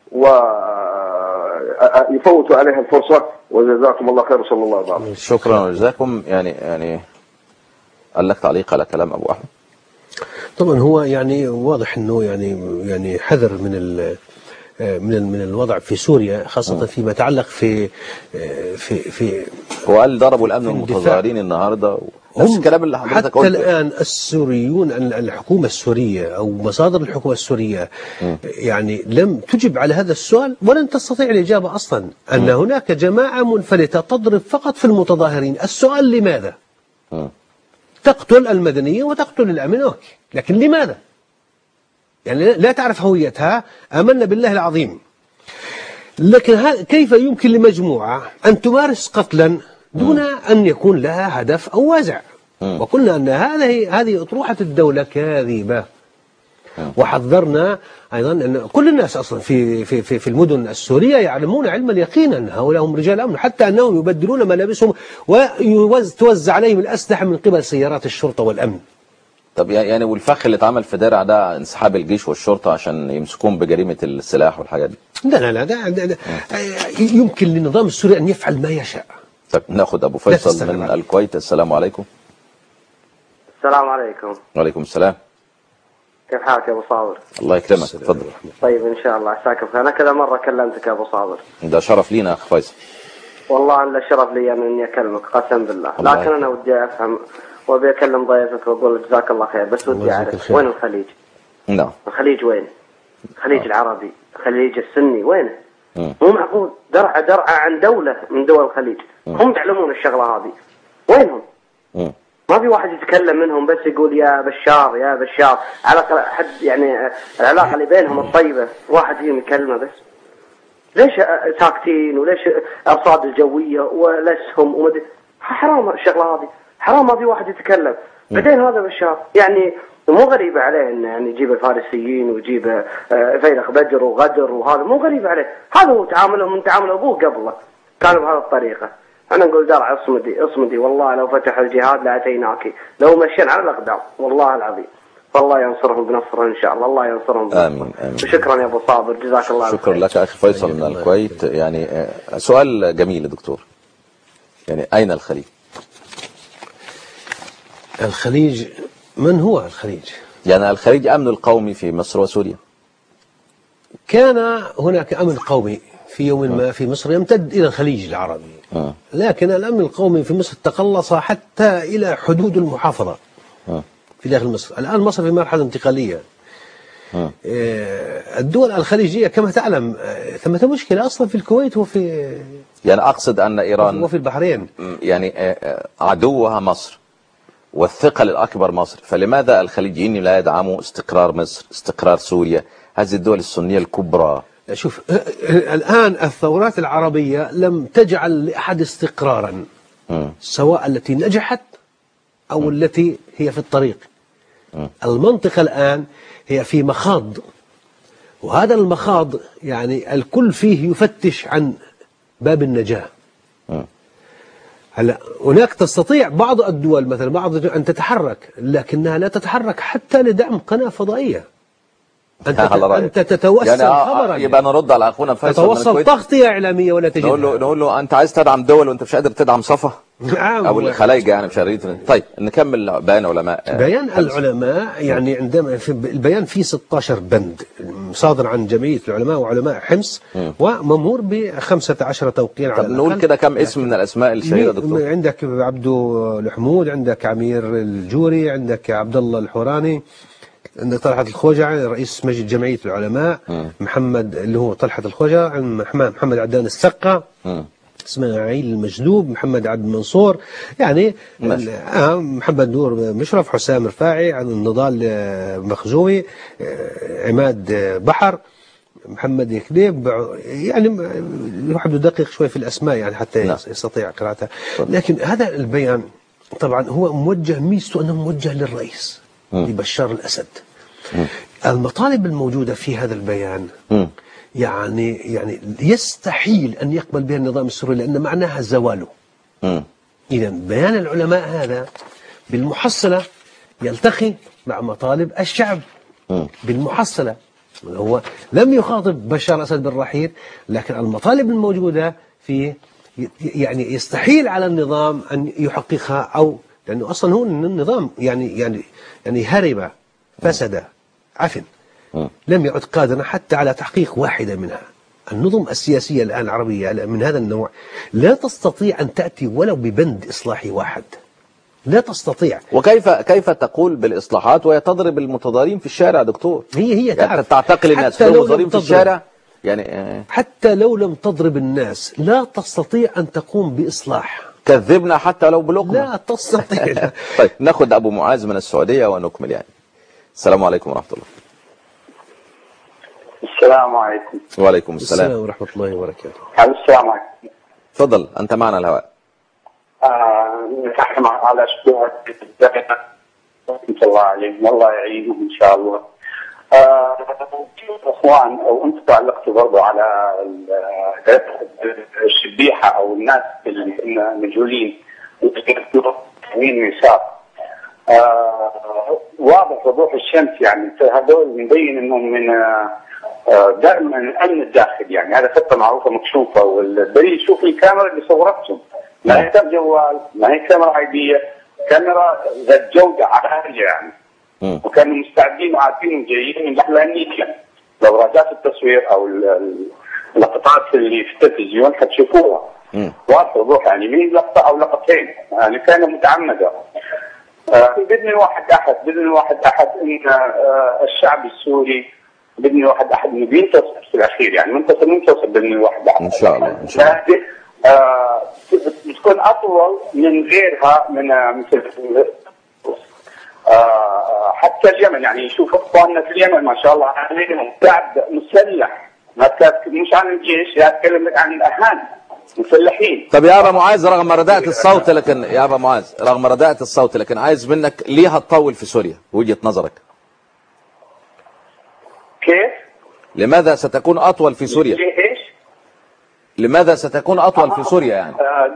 Speaker 6: ويفوتوا عليها الفرصة. وجزاكم الله خير وصلى الله عليه وسلم.
Speaker 2: شكرا وجزاكم. يعني يعني قال لك تعليق على كلام أبو أحمد؟
Speaker 4: طبعا هو يعني واضح أنه يعني يعني حذر من ال من من الوضع في سوريا، خاصة فيما يتعلق في في في
Speaker 2: هو قال ضربوا الأمن المتظاهرين النهارده نفس الكلام اللي حضرتك
Speaker 4: قلت. حتى الآن السوريون الحكومة السورية أو مصادر الحكومة السورية م. يعني لم تجب على هذا السؤال ولن تستطيع الإجابة أصلا. أن م. هناك جماعة منفلتة تضرب فقط في المتظاهرين. السؤال لماذا؟ م. تقتل المدنيين وتقتل الأمن، أوكي، لكن لماذا؟ يعني لا تعرف هويتها. آمنا بالله العظيم. لكن كيف يمكن لمجموعة أن تمارس قتلا دون أن يكون لها هدف أو وازع؟ وقلنا أن هذه هذه أطروحة الدولة كاذبة، وحذرنا أيضا أن كل الناس أصلا في في في, في المدن السورية يعلمون علم اليقين أن هؤلاء هم رجال أمن، حتى أنهم يبدلون ملابسهم وتوزع عليهم الأسلحة من قبل سيارات الشرطة والأمن.
Speaker 2: طب يعني والفخ اللي اتعمل في درعا ده انسحاب الجيش والشرطة عشان يمسكون بجريمة السلاح والحاجات دي؟
Speaker 4: لا لا لا ده, ده, ده يمكن للنظام السوري أن يفعل ما يشاء.
Speaker 2: طب ناخد أبو فيصل من الكويت. السلام عليكم.
Speaker 8: السلام عليكم.
Speaker 2: وعليكم السلام.
Speaker 8: كيف حالك يا أبو صابر؟
Speaker 2: الله يكرمك، تفضل.
Speaker 8: طيب إن شاء الله عساك بخير. أنا كذا مرة كلمتك يا أبو صابر.
Speaker 2: ده شرف لينا أخ فيصل.
Speaker 8: والله أن الشرف لي إني أكلمك قسم بالله، لكن أنا ودي أفهم وأبي أكلم ضيفك وأقول جزاك الله خير، بس ودي أعرف وين الخليج؟
Speaker 2: نعم.
Speaker 8: الخليج وين؟ الخليج العربي، الخليج السني وينه؟ مو معقول درعا درعا عن دولة من دول الخليج، هم يعلمون الشغلة هذه، وينهم؟ مم. ما في واحد يتكلم منهم بس يقول يا بشار يا بشار، على حد يعني العلاقة اللي بينهم الطيبة واحد فيهم يكلمه بس. ليش ساكتين؟ وليش أرصاد الجوية ولسهم ومدري؟ حرام الشغلة هذه، حرام ما في واحد يتكلم. بعدين هذا بشار يعني مو غريبة عليه إنه يعني يجيب الفارسيين ويجيب فيلق بدر وغدر، وهذا مو غريبة عليه، هذا هو تعامله من تعامل أبوه قبله، كانوا بهذه الطريقة. أنا نقول درع اصمدي اصمدي، والله لو فتح الجهاد لأتيناك، لو مشين على الأقدام والله العظيم، فالله ينصرهم بنصره إن شاء الله، الله ينصرهم بنصره.
Speaker 2: آمين آمين.
Speaker 8: وشكرا يا أبو صابر، جزاك الله
Speaker 2: شكرا لك أخي فيصل من الكويت. يعني سؤال جميل يا دكتور، يعني أين الخليج؟
Speaker 4: الخليج من هو الخليج؟
Speaker 2: يعني الخليج أمن القومي في مصر وسوريا.
Speaker 4: كان هناك أمن قومي في يوم ما في مصر يمتد إلى الخليج العربي، لكن الأمن القومي في مصر تقلص حتى إلى حدود المحافظة في داخل مصر. الآن مصر في مرحلة انتقالية. الدول الخليجية كما تعلم ثمة مشكلة أصلا في الكويت وفي
Speaker 2: يعني أقصد أن إيران
Speaker 4: وفي البحرين
Speaker 2: يعني عدوها مصر، والثقل الأكبر مصر، فلماذا الخليجيين لا يدعموا استقرار مصر، استقرار سوريا، هذه الدول السنية الكبرى؟
Speaker 4: شوف الآن الثورات العربية لم تجعل لأحد استقرارا، م. سواء التي نجحت أو م. التي هي في الطريق. م. المنطقة الآن هي في مخاض، وهذا المخاض يعني الكل فيه يفتش عن باب النجاة. م. هلا هناك تستطيع بعض الدول مثلا بعض الدول أن تتحرك، لكنها لا تتحرك حتى لدعم قناة فضائية. أنت, أنت تتوسل يعني خبرا،
Speaker 2: يبقى نرد على أخونا فيصل،
Speaker 4: تتوصل تغطية إعلامية ولا تجد.
Speaker 2: نقول له نقول له أنت عايز تدعم دول وأنت مش قادر تدعم صفا أو الخلايجة يعني مش قادر. طيب نكمل بيان علماء.
Speaker 4: بيان العلماء يعني عندما في البيان فيه ستة عشر بند صادر عن جمعية العلماء وعلماء حمص م. وممور ب خمسة عشر توقيعا.
Speaker 2: طب نقول كده كم اسم من الأسماء الشهيرة دكتور؟
Speaker 4: عندك عبدو الحمود، عندك عمير الجوري، عندك عبد الله الحوراني، عندك طلحة الخوجة رئيس مجلس جمعية العلماء، م. محمد اللي هو طلحة الخوجة، محمد عدنان السقة، م. اسماعيل المجلوب، محمد عبد المنصور، يعني آه محمد نور مشرف، حسام رفاعي، عن النضال مخزومي، عماد بحر، محمد يكليب، يعني الواحد يدقق شوي في الأسماء يعني حتى لا. يستطيع قراءتها. لكن هذا البيان طبعا هو موجه، ميزته أنه موجه للرئيس لبشار الأسد. م. المطالب الموجودة في هذا البيان م. يعني يعني يستحيل أن يقبل بها النظام السوري، لأن معناها زواله. إذا بيان العلماء هذا بالمحصلة يلتقي مع مطالب الشعب. م. بالمحصلة هو لم يخاطب بشار الأسد بالرحيل، لكن المطالب الموجودة فيه يعني يستحيل على النظام أن يحققها، أو لأنه أصلا هو النظام يعني يعني يعني هرب فسد عفن، لم يعد قادرا حتى على تحقيق واحدة منها. النظم السياسية الآن العربية من هذا النوع لا تستطيع أن تأتي ولو ببند إصلاحي واحد، لا تستطيع.
Speaker 2: وكيف كيف تقول بالإصلاحات وهي تضرب المتظاهرين في الشارع دكتور؟
Speaker 4: هي هي
Speaker 2: يعني تعتقل الناس المتظاهرين في الشارع يعني
Speaker 4: حتى لو لم تضرب الناس لا تستطيع أن تقوم بإصلاح.
Speaker 2: كذبنا حتى لو بلقمة،
Speaker 4: لا تستطيع.
Speaker 2: طيب ناخد أبو معاذ من السعودية ونكمل يعني. السلام عليكم ورحمة الله.
Speaker 9: السلام عليكم.
Speaker 2: وعليكم السلام.
Speaker 4: السلام ورحمة الله وبركاته.
Speaker 9: السلام عليكم.
Speaker 2: تفضل أنت معنا الهواء.
Speaker 9: نحن على أسبوع رحمة الله عليهم والله يعينهم إن شاء الله. اخوان او انتم تعلقتوا برضه على الشبيحه او الناس المجهولين يمين ويسار. آه واضح وضوح الشمس يعني هذول مبين انهم من آه دائما الامن الداخلي، يعني هذا خطه معروفه مكشوفه، والدليل شوف الكاميرا اللي صورتهم ما هي جوال، ما هي كاميرا عاديه، كاميرا ذات جوده عاليه يعني. وكانوا مستعدين وعارفين وجايين من لحظه نيكا. لو راجعت التصوير او اللقطات اللي في التلفزيون حتشوفوها واضح وضوح، يعني مين لقطه او لقطتين يعني كانوا متعمده. آه باذن الواحد احد باذن الواحد احد ان آه الشعب السوري باذن الواحد احد انه بينتصر في الاخير، يعني منتصر منتصر باذن الواحد احد
Speaker 2: ان شاء الله ان شاء الله.
Speaker 9: آه بتكون اطول من غيرها من مثل آه حتى اليمن، يعني شوف اخواننا في اليمن ما شاء الله عليهم شعب مسلح، ما مش عن الجيش، اتكلم لك عن الاهالي مسلحين.
Speaker 2: طب يا ابا معاذ رغم رداءة الصوت لكن يا ابا معاذ رغم رداءة الصوت لكن عايز منك ليه هتطول في سوريا وجهة نظرك؟
Speaker 9: كيف؟
Speaker 2: لماذا ستكون اطول في سوريا؟
Speaker 9: ليه ايش؟
Speaker 2: لماذا ستكون اطول في سوريا يعني؟
Speaker 9: آه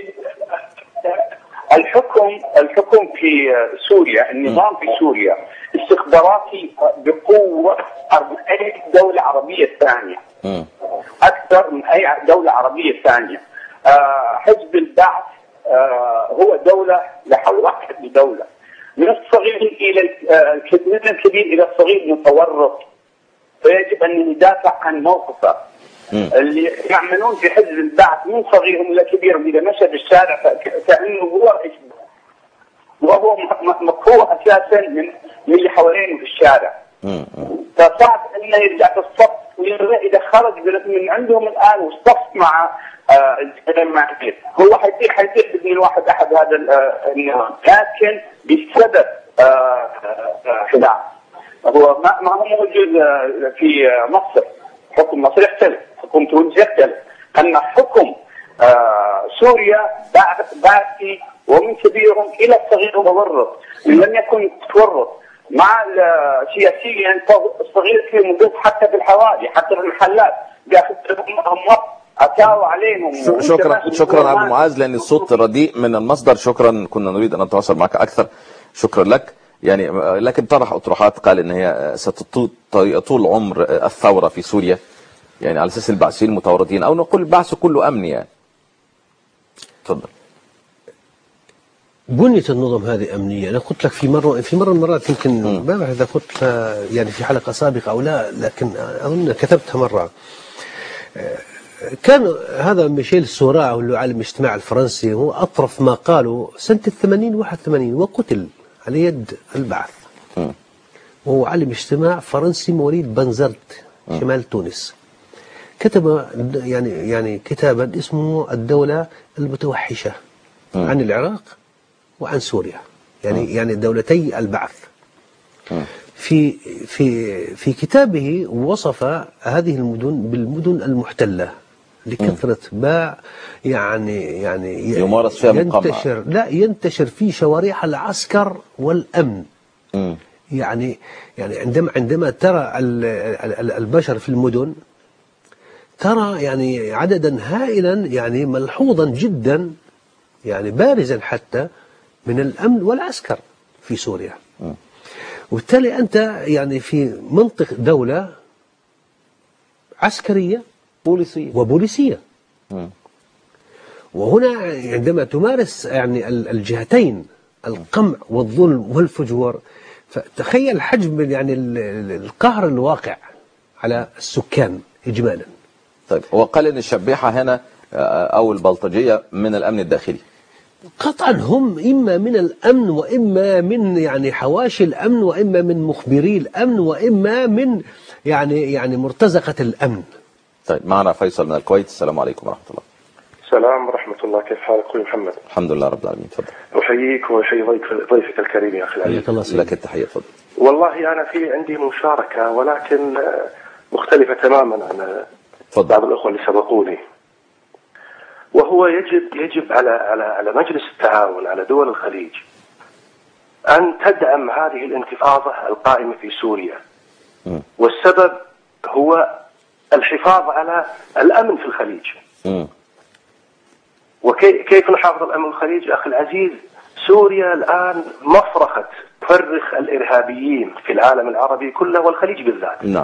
Speaker 9: الحكم الحكم في سوريا، النظام في سوريا استخباراتي بقوة من أي دولة عربية ثانية، أكثر من أي دولة عربية ثانية. آه حزب البعث آه هو دولة لحول واحد لدولة، من الصغير إلى من الكبير إلى الصغير متورط، فيجب أن ندافع عن موقفه. اللي يعملون في حزب البعث من صغيرهم الى كبيرهم اذا مشى بالشارع كانه هو رئيس، وهو مكروه اساسا من من اللي حوالينه في الشارع. فصعب انه يرجع في الصف، اذا خرج من عندهم الان والصف مع الكلام مع هو حيطيح حيطيح يبني الواحد أحد هذا النظام، لكن بسبب خلاف. هو ما ما هو موجود في مصر. حكم مصر يختلف، حكم تونس يختلف. أما حكم سوريا باقي ومن كبيرهم إلى الصغير متورط، لم يكن تورط مع السياسيين الصغير في موجود حتى في الحوادي، حتى في المحلات بياخذهم أتاوا عليهم.
Speaker 2: شكرا شكرا أبو معاذ، لأن الصوت رديء من المصدر. شكرا، كنا نريد أن نتواصل معك أكثر. شكرا لك. يعني لكن طرح أطروحات قال إن هي ستطول عمر الثورة في سوريا، يعني على أساس البعثيين المتورطين، أو نقول البعث كله أمني. يعني تفضل.
Speaker 4: بنية النظم هذه أمنية. أنا قلت لك في مرة في مرة مرات، يمكن ما بعرف إذا قلت يعني في حلقة سابقة أو لا، لكن أظن كتبتها مرة. كان هذا ميشيل سورا واللي عالم الاجتماع الفرنسي، هو أطرف ما قالوا سنة الثمانين واحد وثمانين، وقتل على يد البعث. وهو عالم اجتماع فرنسي مواليد بنزرت شمال تونس. كتب يعني يعني كتابا اسمه الدولة المتوحشة عن العراق وعن سوريا، يعني م. يعني دولتي البعث. م. في في في كتابه وصف هذه المدن بالمدن المحتلة لكثرة ما يعني يعني
Speaker 2: يمارس فيها
Speaker 4: ينتشر لا ينتشر في شوارع العسكر والأمن. م. يعني يعني عندما عندما ترى البشر في المدن، ترى يعني عددا هائلا يعني ملحوظا جدا، يعني بارزا حتى، من الأمن والعسكر في سوريا. م. وبالتالي أنت يعني في منطق دولة عسكرية
Speaker 2: بوليسية
Speaker 4: وبوليسية. م. وهنا عندما تمارس يعني الجهتين القمع والظلم والفجور، فتخيل حجم يعني القهر الواقع على السكان إجمالا.
Speaker 2: طيب، وقال إن الشبيحة هنا أو البلطجية من الأمن الداخلي.
Speaker 4: قطعا هم إما من الأمن، وإما من يعني حواشي الأمن، وإما من مخبري الأمن، وإما من يعني يعني مرتزقة الأمن.
Speaker 2: طيب، معنا فيصل من الكويت. السلام عليكم ورحمة الله.
Speaker 10: السلام ورحمة الله. كيف حالك أخوي محمد؟
Speaker 2: الحمد لله رب العالمين. تفضل.
Speaker 10: أحييك وأحيي ضيفك الكريم يا أخي العزيز.
Speaker 2: الله لك التحية. تفضل.
Speaker 10: والله أنا في عندي مشاركة، ولكن مختلفة تماما عن بعض الأخوة اللي سبقوني. وهو يجب يجب على على على مجلس التعاون على دول الخليج أن تدعم هذه الانتفاضة القائمة في سوريا. م. والسبب هو الحفاظ على الأمن في الخليج. م. وكيف نحافظ الأمن في الخليج أخي العزيز؟ سوريا الآن مفرخة تفرخ الإرهابيين في العالم العربي كله والخليج بالذات.
Speaker 2: نعم.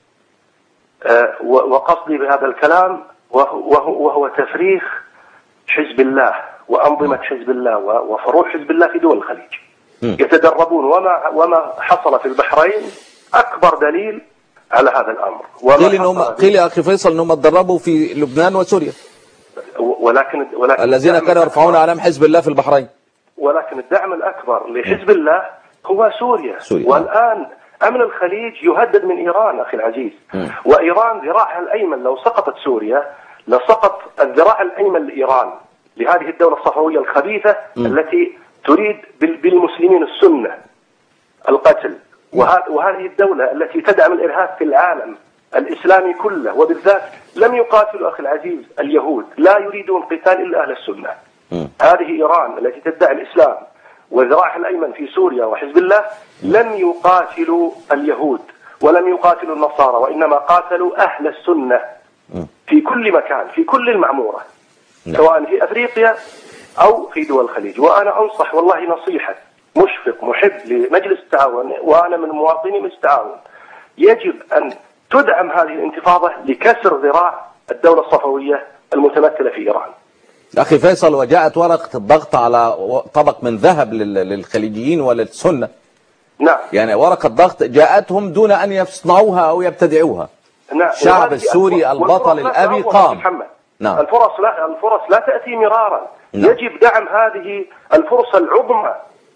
Speaker 10: أه وقصدي بهذا الكلام وهو, وهو تفريخ حزب الله وأنظمة حزب الله وفروع حزب الله في دول الخليج. م. يتدربون، وما وما حصل في البحرين أكبر دليل على هذا الأمر.
Speaker 2: قيل إنهم قيل يا أخي فيصل إنهم تدربوا في لبنان وسوريا،
Speaker 10: ولكن, ولكن
Speaker 2: الذين كانوا يرفعون علم حزب الله في البحرين.
Speaker 10: ولكن الدعم الأكبر لحزب الله هو سوريا, سوريا. والآن أمن الخليج يهدد من إيران أخي العزيز. م. وإيران ذراعها الأيمن، لو سقطت سوريا لسقط الذراع الأيمن لإيران، لهذه الدولة الصفوية الخبيثة م. التي تريد بالمسلمين السنة القتل. وهذه الدولة التي تدعم الإرهاب في العالم الإسلامي كله، وبالذات لم يقاتلوا أخي العزيز اليهود، لا يريدون قتال إلا أهل السنة. م. هذه إيران التي تدعي الإسلام وذراعها الأيمن في سوريا وحزب الله لم يقاتلوا اليهود ولم يقاتلوا النصارى، وإنما قاتلوا أهل السنة في كل مكان في كل المعمورة، سواء في أفريقيا أو في دول الخليج. وأنا أنصح والله نصيحة مشفق محب لمجلس التعاون، وأنا من مواطني مجلس التعاون، يجب أن تدعم هذه الانتفاضة لكسر ذراع الدولة الصفوية المتمثلة في إيران.
Speaker 2: أخي فيصل، وجاءت ورقة الضغط على طبق من ذهب للخليجيين وللسنة.
Speaker 10: نعم.
Speaker 2: يعني ورقة ضغط جاءتهم دون أن يصنعوها أو يبتدعوها.
Speaker 10: نعم.
Speaker 2: الشعب السوري البطل الأبي قام.
Speaker 10: نعم. الفرص لا الفرص لا تأتي مرارا. نعم. يجب دعم هذه الفرصة العظمى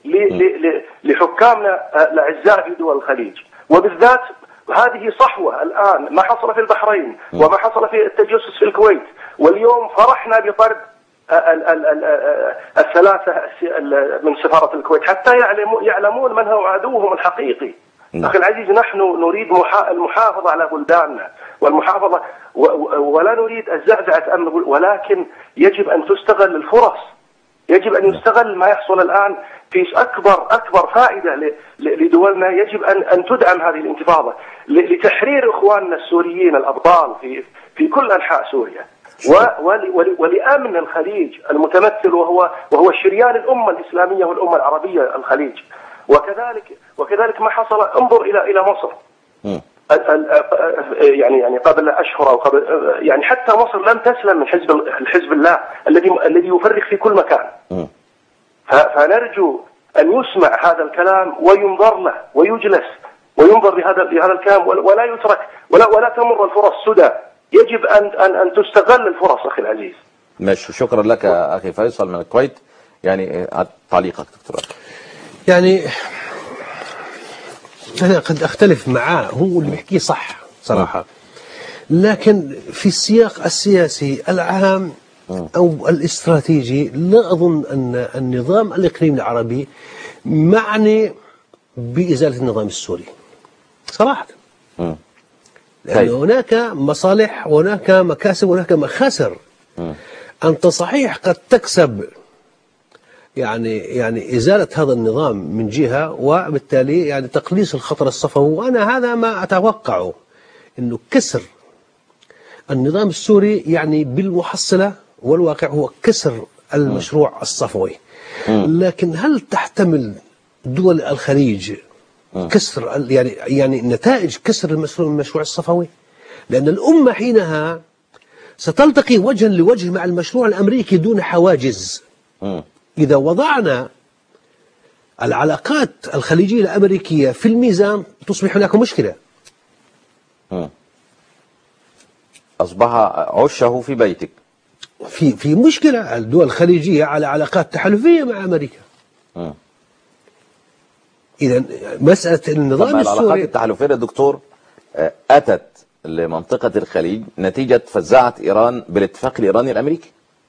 Speaker 10: لحكامنا الأعزاء في دول الخليج، وبالذات هذه صحوة الآن ما حصل في البحرين وما حصل في التجسس في الكويت، واليوم فرحنا بطرد الثلاثة من سفارة الكويت حتى يعلمون من هو عدوهم الحقيقي. أخي العزيز، نحن نريد المحافظة على بلداننا والمحافظة ولا نريد الزعزعة أمن، ولكن يجب أن تستغل الفرص، يجب أن يستغل ما يحصل الآن في أكبر أكبر فائدة لدولنا. يجب أن أن تدعم هذه الانتفاضة لتحرير إخواننا السوريين الأبطال في في كل أنحاء سوريا، ولأمن الخليج المتمثل وهو وهو شريان الأمة الإسلامية والأمة العربية الخليج. وكذلك وكذلك ما حصل، انظر إلى إلى مصر. يعني يعني قبل أشهر أو قبل يعني حتى مصر لم تسلم من حزب الحزب الله الذي الذي يفرق في كل مكان. فنرجو أن يسمع هذا الكلام وينظر له ويجلس وينظر لهذا لهذا الكلام ولا يترك ولا ولا تمر الفرص سدى. يجب أن أن أن تستغل الفرص أخي العزيز.
Speaker 2: ماشي، شكرا لك أخي فيصل من الكويت. يعني تعليقك دكتور.
Speaker 4: يعني أنا قد أختلف معاه، هو اللي بيحكيه صح صراحة، لكن في السياق السياسي العام أو الاستراتيجي لا أظن أن النظام الإقليمي العربي معني بإزالة النظام السوري صراحة. م. لأن هناك مصالح وهناك مكاسب وهناك مخاسر. م. أنت صحيح قد تكسب يعني يعني إزالة هذا النظام من جهة، وبالتالي يعني تقليص الخطر الصفوي، وأنا هذا ما أتوقعه، إنه كسر النظام السوري يعني بالمحصلة والواقع هو كسر المشروع الصفوي. لكن هل تحتمل دول الخليج كسر يعني يعني نتائج كسر المشروع المشروع الصفوي؟ لأن الأمة حينها ستلتقي وجها لوجه مع المشروع الأمريكي دون حواجز. إذا وضعنا العلاقات الخليجية الأمريكية في الميزان تصبح هناك مشكلة.
Speaker 2: أصبح عشه في بيتك.
Speaker 4: في في مشكلة. الدول الخليجية على علاقات تحالفية مع أمريكا. إذا مسألة النظام السوري،
Speaker 2: العلاقات التحالفية يا دكتور أتت لمنطقة الخليج نتيجة فزاعة إيران بالاتفاق الإيراني الأمريكي.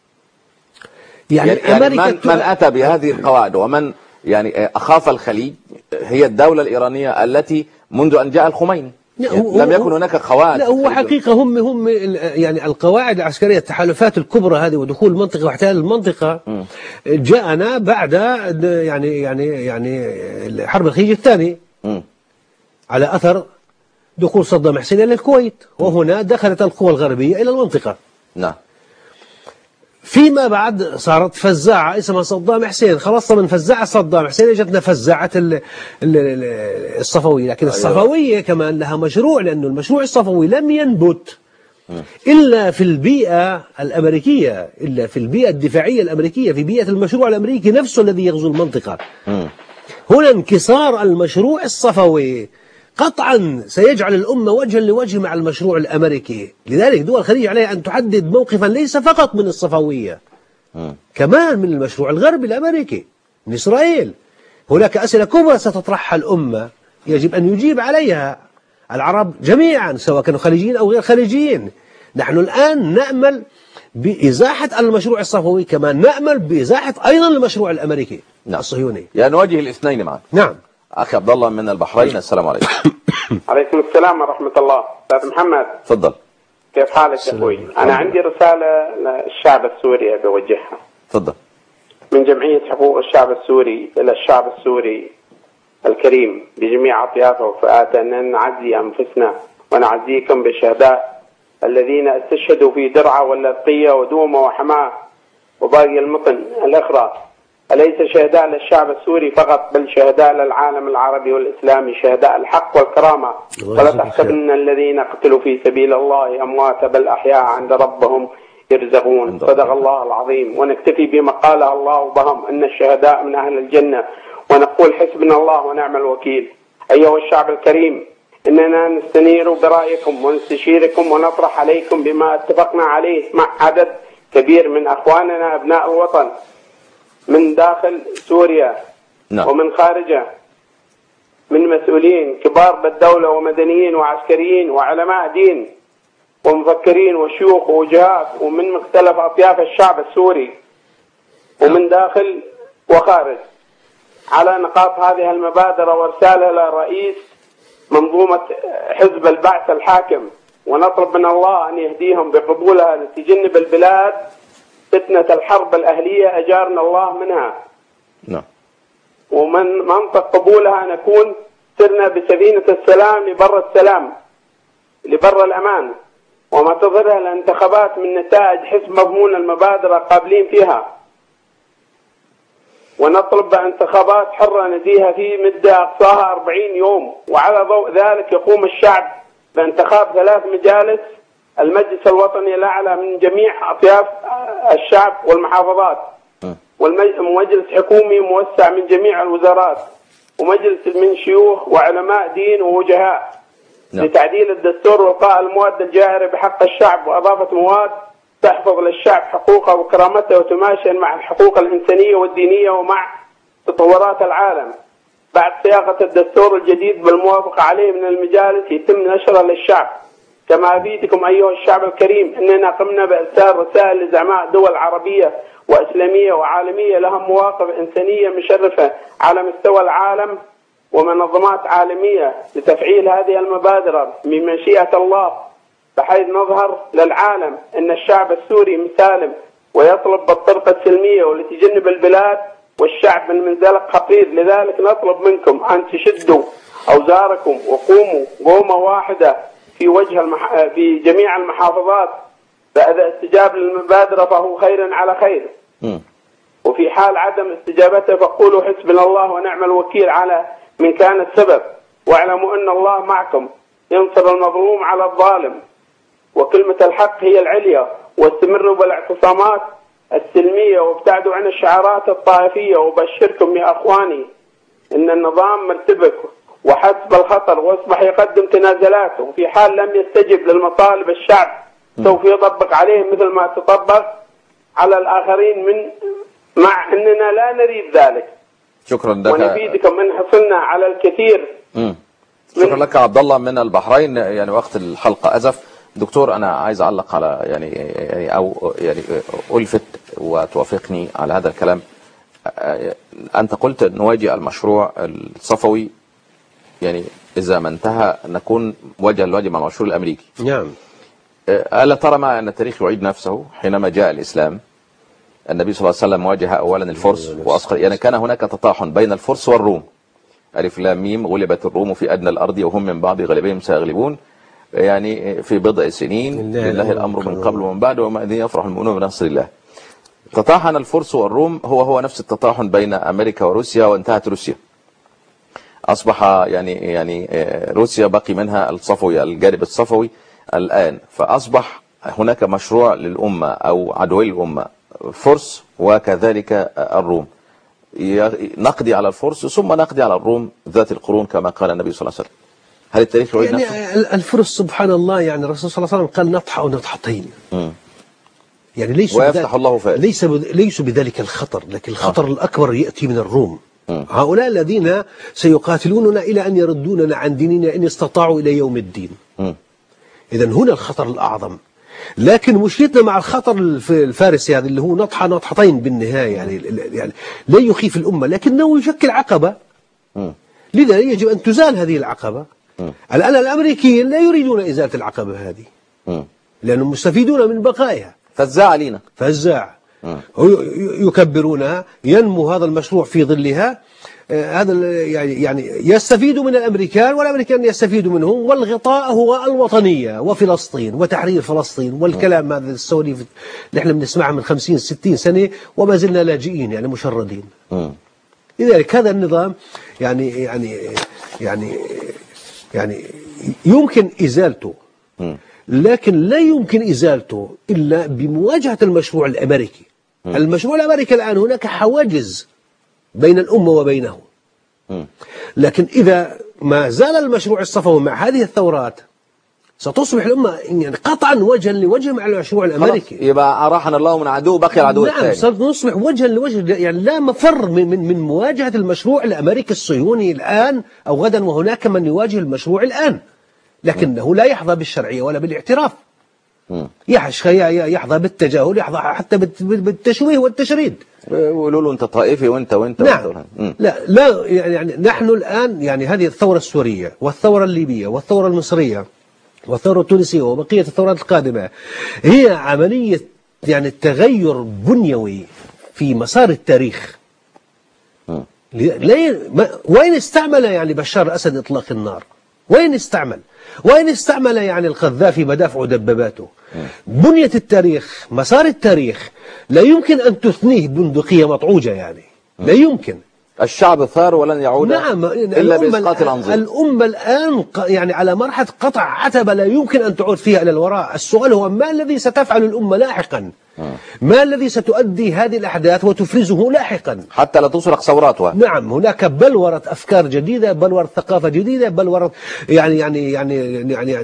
Speaker 2: يعني, يعني أمريكا من, من أتى بهذه القواعد ومن يعني أخاف الخليج هي الدولة الإيرانية التي منذ أن جاء الخميني يعني لم يكن هناك قواعد.
Speaker 4: لا هو حقيقة هم هم يعني القواعد العسكرية التحالفات الكبرى هذه ودخول المنطقة واحتلال المنطقة م. جاءنا بعد يعني يعني يعني حرب الخليج الثاني م. على أثر دخول صدام حسين إلى الكويت، وهنا دخلت القوى الغربية إلى المنطقة. نعم. فيما بعد صارت فزاعة اسمها صدام حسين، خلاص من فزاعة صدام حسين اجتنا فزاعة الصفوية، لكن الصفوية كمان لها مشروع، لأنه المشروع الصفوي لم ينبت إلا في البيئة الأمريكية، إلا في البيئة الدفاعية الأمريكية، في بيئة المشروع الأمريكي نفسه الذي يغزو المنطقة. هنا انكسار المشروع الصفوي قطعا سيجعل الأمة وجها لوجه مع المشروع الأمريكي. لذلك دول الخليج عليها أن تحدد موقفا ليس فقط من الصفوية م. كمان من المشروع الغربي الأمريكي، من إسرائيل. هناك أسئلة كبرى ستطرحها الأمة يجب أن يجيب عليها العرب جميعا سواء كانوا خليجيين أو غير خليجيين. نحن الآن نأمل بإزاحة المشروع الصفوي، كمان نأمل بإزاحة أيضا المشروع الأمريكي نعم. الصهيوني.
Speaker 2: يعني نواجه الاثنين معا.
Speaker 4: نعم.
Speaker 2: أخي عبد الله من البحرين، السلام عليكم.
Speaker 11: عليكم السلام ورحمة الله. أستاذ محمد
Speaker 2: تفضل.
Speaker 11: كيف حالك يا أخوي؟ أنا عندي رسالة للشعب السوري بوجهها.
Speaker 2: تفضل.
Speaker 11: من جمعية حقوق الشعب السوري إلى الشعب السوري الكريم بجميع أطيافه وفئاته أن نعزي أنفسنا ونعزيكم بالشهداء الذين استشهدوا في درعا واللاذقية ودومة وحماة وباقي المطن الأخرى. أليس شهداء للشعب السوري فقط، بل شهداء للعالم العربي والإسلامي، شهداء الحق والكرامة. ولا تحسبن الذين قتلوا في سبيل الله أمواتا بل أحياء عند ربهم يرزقون. صدق الله العظيم. ونكتفي بما قاله الله بهم أن الشهداء من أهل الجنة، ونقول حسبنا الله ونعم الوكيل. أيها الشعب الكريم، إننا نستنير برأيكم ونستشيركم ونطرح عليكم بما اتفقنا عليه مع عدد كبير من أخواننا أبناء الوطن من داخل سوريا no. ومن خارجها، من مسؤولين كبار بالدولة ومدنيين وعسكريين وعلماء دين ومفكرين وشيوخ ووجهات ومن مختلف أطياف الشعب السوري ومن داخل وخارج على نقاط هذه المبادرة وارسالها لرئيس منظومة حزب البعث الحاكم، ونطلب من الله أن يهديهم بقبولها لتجنب البلاد فتنة الحرب الأهلية أجارنا الله منها.
Speaker 2: نعم.
Speaker 11: ومن منطق قبولها نكون سرنا بسفينة السلام لبر السلام لبر الأمان، وما تظهرها الانتخابات من نتائج حسب مضمون المبادرة قابلين فيها. ونطلب بانتخابات حرة نزيهة في مدة أقصاها أربعين يوم، وعلى ضوء ذلك يقوم الشعب بانتخاب ثلاث مجالس: المجلس الوطني الأعلى من جميع أطياف الشعب والمحافظات، ومجلس حكومي موسع من جميع الوزارات، ومجلس من شيوخ وعلماء دين ووجهاء لتعديل الدستور وإلقاء المواد الجائرة بحق الشعب، وإضافة مواد تحفظ للشعب حقوقه وكرامته وتماشي مع الحقوق الإنسانية والدينية ومع تطورات العالم. بعد صياغة الدستور الجديد بالموافقة عليه من المجالس يتم نشره للشعب. كما أفيدكم أيها الشعب الكريم أننا قمنا بإرسال رسائل لزعماء دول عربية وإسلامية وعالمية لهم مواقف إنسانية مشرفة على مستوى العالم ومنظمات عالمية لتفعيل هذه المبادرة من مشيئة الله، بحيث نظهر للعالم أن الشعب السوري مسالم ويطلب بالطريقة السلمية ولتجنب البلاد والشعب من منزلق خطير. لذلك نطلب منكم أن تشدوا أوزاركم وقوموا قومة واحدة في وجه المح... في جميع المحافظات، فإذا استجاب للمبادرة فهو خير على خير، م. وفي حال عدم استجابته فقولوا حسبنا الله ونعم الوكيل على من كان السبب، واعلموا أن الله معكم ينصر المظلوم على الظالم، وكلمة الحق هي العليا. واستمروا بالاعتصامات السلمية وابتعدوا عن الشعارات الطائفية، وبشركم يا أخواني أن النظام مرتبك وحسب الخطر واصبح يقدم تنازلاته، وفي حال لم يستجب للمطالب الشعب سوف يطبق عليه مثل ما تطبق على الآخرين، من مع أننا لا نريد ذلك.
Speaker 2: شكرا لك.
Speaker 11: ونفيدكم من حصلنا على الكثير.
Speaker 2: مم. شكرا لك عبد الله من البحرين. يعني وقت الحلقة أزف. دكتور أنا عايز أعلق على يعني يعني أو يعني ألفت وتوافقني على هذا الكلام. أنت قلت نواجه المشروع الصفوي، يعني إذا ما انتهى نكون وجه الواجه مع المشروع الأمريكي.
Speaker 4: نعم.
Speaker 2: ألا ترى مع أن التاريخ يعيد نفسه؟ حينما جاء الإسلام النبي صلى الله عليه وسلم واجه أولا الفرس وأسقط، يعني كان هناك تطاحن بين الفرس والروم. ألف لام ميم، غلبت الروم في أدنى الأرض وهم من بعض غلبهم سيغلبون، يعني في بضع سنين لله الأمر من قبل ومن بعد وما إذن يفرح المؤمنون بنصر الله. تطاحن الفرس والروم، هو هو نفس التطاحن بين أمريكا وروسيا، وانتهت روسيا. أصبح يعني يعني روسيا بقي منها الصفوي الجانب الصفوي الآن، فأصبح هناك مشروع للأمة أو عدوي الأمة فرس وكذلك الروم، نقضي على الفرس ثم نقضي على الروم ذات القرون كما قال النبي صلى الله عليه وسلم. هل التاريخ يعيد
Speaker 4: يعني
Speaker 2: نفسه؟
Speaker 4: الفرس سبحان الله، يعني الرسول صلى الله عليه وسلم قال نطحة أو نطحتين، م. يعني ليس
Speaker 2: ويفتح الله فارس،
Speaker 4: ليس ليس بذلك الخطر، لكن الخطر آه. الأكبر يأتي من الروم. م. هؤلاء الذين سيقاتلوننا إلى أن يردوننا عن ديننا إن استطاعوا إلى يوم الدين. إذن هنا الخطر الأعظم. لكن مشكلتنا مع الخطر الفارسي هذا اللي هو نطحة نطحتين بالنهاية، يعني يعني لا يخيف الأمة لكنه يشكل عقبة. م. لذا يجب أن تزال هذه العقبة. م. الآن الأمريكيين لا يريدون إزالة العقبة هذه، م. لأنهم مستفيدون من بقائها.
Speaker 2: فزاع علينا
Speaker 4: فزاع يكبرونها، ينمو هذا المشروع في ظلها. آه هذا يعني يعني يستفيد من الأمريكان والأمريكان يستفيدوا منهم، والغطاء هو الوطنية وفلسطين وتحرير فلسطين والكلام هذا السواليف اللي احنا بنسمعها من خمسين ستين سنة وما زلنا لاجئين يعني مشردين. م. لذلك هذا النظام يعني يعني يعني يعني يمكن إزالته، م. لكن لا يمكن إزالته إلا بمواجهة المشروع الأمريكي. م. المشروع الأمريكي الآن هناك حواجز بين الأمة وبينه، م. لكن إذا ما زال المشروع الصفوي مع هذه الثورات ستصبح الأمة يعني قطعا وجها لوجه مع المشروع الأمريكي.
Speaker 2: يبقى أراحنا الله من عدو بقي العدو
Speaker 4: نعم
Speaker 2: الثاني.
Speaker 4: سنصبح وجها لوجه، يعني لا مفر من من من مواجهة المشروع الأمريكي الصهيوني الآن أو غدا، وهناك من يواجه المشروع الآن لكنه لا يحظى بالشرعية ولا بالاعتراف. يحظى بالتجاهل، يحظى حتى بالتشويه والتشريد.
Speaker 2: يقولوا له انت طائفي وانت وانت
Speaker 4: نعم.
Speaker 2: وانت.
Speaker 4: لا لا يعني نحن الآن يعني هذه الثورة السورية والثورة الليبية والثورة المصرية والثورة التونسية وبقية الثورات القادمة هي عملية يعني تغير بنيوي في مسار التاريخ. وين استعمل يعني بشار الأسد إطلاق النار؟ وين استعمل؟ وين استعمل يعني القذافي مدافع ودباباته؟ بنية التاريخ، مسار التاريخ لا يمكن أن تثنيه بندقية مطعوجة، يعني لا يمكن.
Speaker 2: الشعب ثار ولن يعود
Speaker 4: نعم
Speaker 2: إلا بإسقاط الأنظمة.
Speaker 4: الأمة الآن يعني على مرحلة قطع عتبة لا يمكن أن تعود فيها إلى الوراء. السؤال هو ما الذي ستفعل الأمة لاحقا؟ ما الذي ستؤدي هذه الأحداث وتفرزه لاحقا
Speaker 2: حتى لا تسرق ثوراتها؟
Speaker 4: نعم، هناك بلورة أفكار جديدة، بلورة ثقافة جديدة، بلورة يعني يعني يعني يعني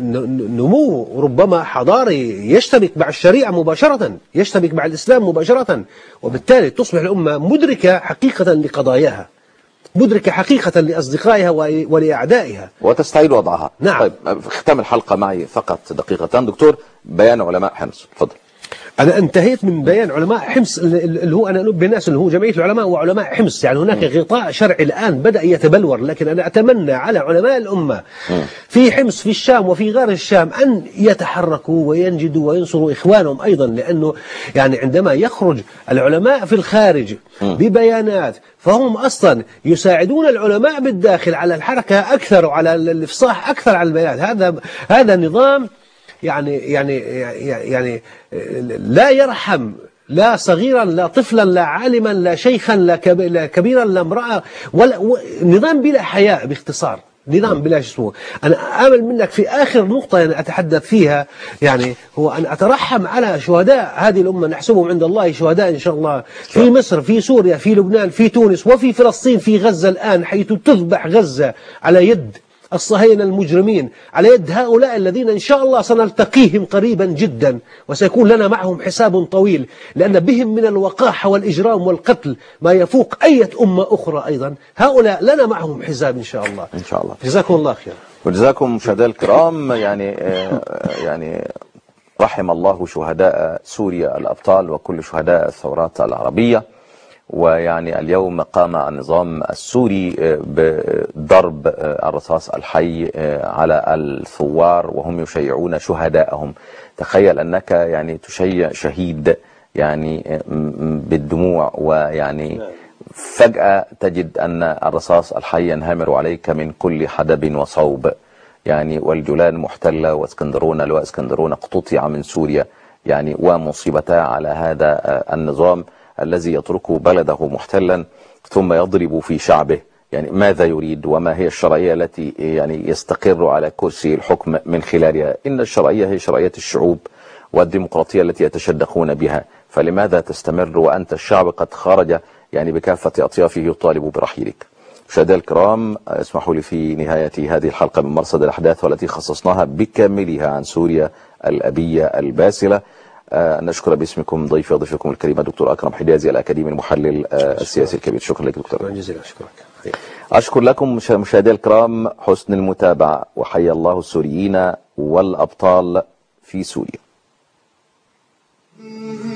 Speaker 4: نمو ربما حضاري يشتبك مع الشريعة مباشرة، يشتبك مع الإسلام مباشرة، وبالتالي تصبح الأمة مدركة حقيقة لقضاياها، مدركة حقيقة لأصدقائها ولأعدائها،
Speaker 2: وتستعيد وضعها.
Speaker 4: نعم.
Speaker 2: طيب في ختام الحلقة معي فقط دقيقتان دكتور، بيان علماء حمص، تفضل.
Speaker 4: أنا انتهيت من بيان علماء حمص اللي هو أنا أنبه الناس اللي هو جمعية العلماء وعلماء حمص. يعني هناك غطاء شرعي الآن بدأ يتبلور، لكن أنا أتمنى على علماء الأمة في حمص في الشام وفي غير الشام أن يتحركوا وينجدوا وينصروا إخوانهم أيضا، لأنه يعني عندما يخرج العلماء في الخارج ببيانات فهم أصلا يساعدون العلماء بالداخل على الحركة أكثر وعلى الإفصاح أكثر على البيانات. هذا هذا نظام يعني يعني يعني لا يرحم لا صغيرا لا طفلا لا عالما لا شيخا لا كبيرا لا امرأة، ولا نظام بلا حياء، باختصار نظام بلا شو. أنا آمل منك في آخر نقطة يعني أتحدث فيها يعني هو أن أترحم على شهداء هذه الأمة، نحسبهم عند الله شهداء إن شاء الله، في مصر في سوريا في لبنان في تونس وفي فلسطين في غزة الآن، حيث تذبح غزة على يد الصهاينة المجرمين، على يد هؤلاء الذين إن شاء الله سنلتقيهم قريبا جدا وسيكون لنا معهم حساب طويل، لأن بهم من الوقاحة والإجرام والقتل ما يفوق أي أمة أخرى. أيضا هؤلاء لنا معهم حساب إن شاء الله.
Speaker 2: إن شاء الله.
Speaker 4: جزاكم الله خير.
Speaker 2: وجزاكم مشاهدينا الكرام. يعني يعني رحم الله شهداء سوريا الأبطال وكل شهداء الثورات العربية. ويعني اليوم قام النظام السوري بضرب الرصاص الحي على الثوار وهم يشيعون شهداءهم. تخيل أنك يعني تشيع شهيد يعني بالدموع، ويعني فجأة تجد أن الرصاص الحي ينهمر عليك من كل حدب وصوب، يعني والجولان محتلة واسكندرون لواء اسكندرون قطوطع من سوريا، يعني ومصيبتا على هذا النظام الذي يترك بلده محتلا ثم يضرب في شعبه. يعني ماذا يريد وما هي الشرعية التي يعني يستقر على كرسي الحكم من خلالها؟ إن الشرعية هي شرعية الشعوب والديمقراطية التي يتشدقون بها، فلماذا تستمر وأنت الشعب قد خرج يعني بكافة أطيافه يطالب برحيلك؟ مشاهدينا الكرام، اسمحوا لي في نهاية هذه الحلقة من مرصد الأحداث والتي خصصناها بكاملها عن سوريا الأبية الباسلة أن نشكر باسمكم ضيفي وضيفكم الكريم دكتور أكرم حجازي الأكاديمي المحلل السياسي الكبير. شكرا لك دكتور.
Speaker 4: جزيلا أشكرك.
Speaker 2: أشكر لكم مشاهدينا الكرام حسن المتابعة، وحيا الله السوريين والأبطال في سوريا.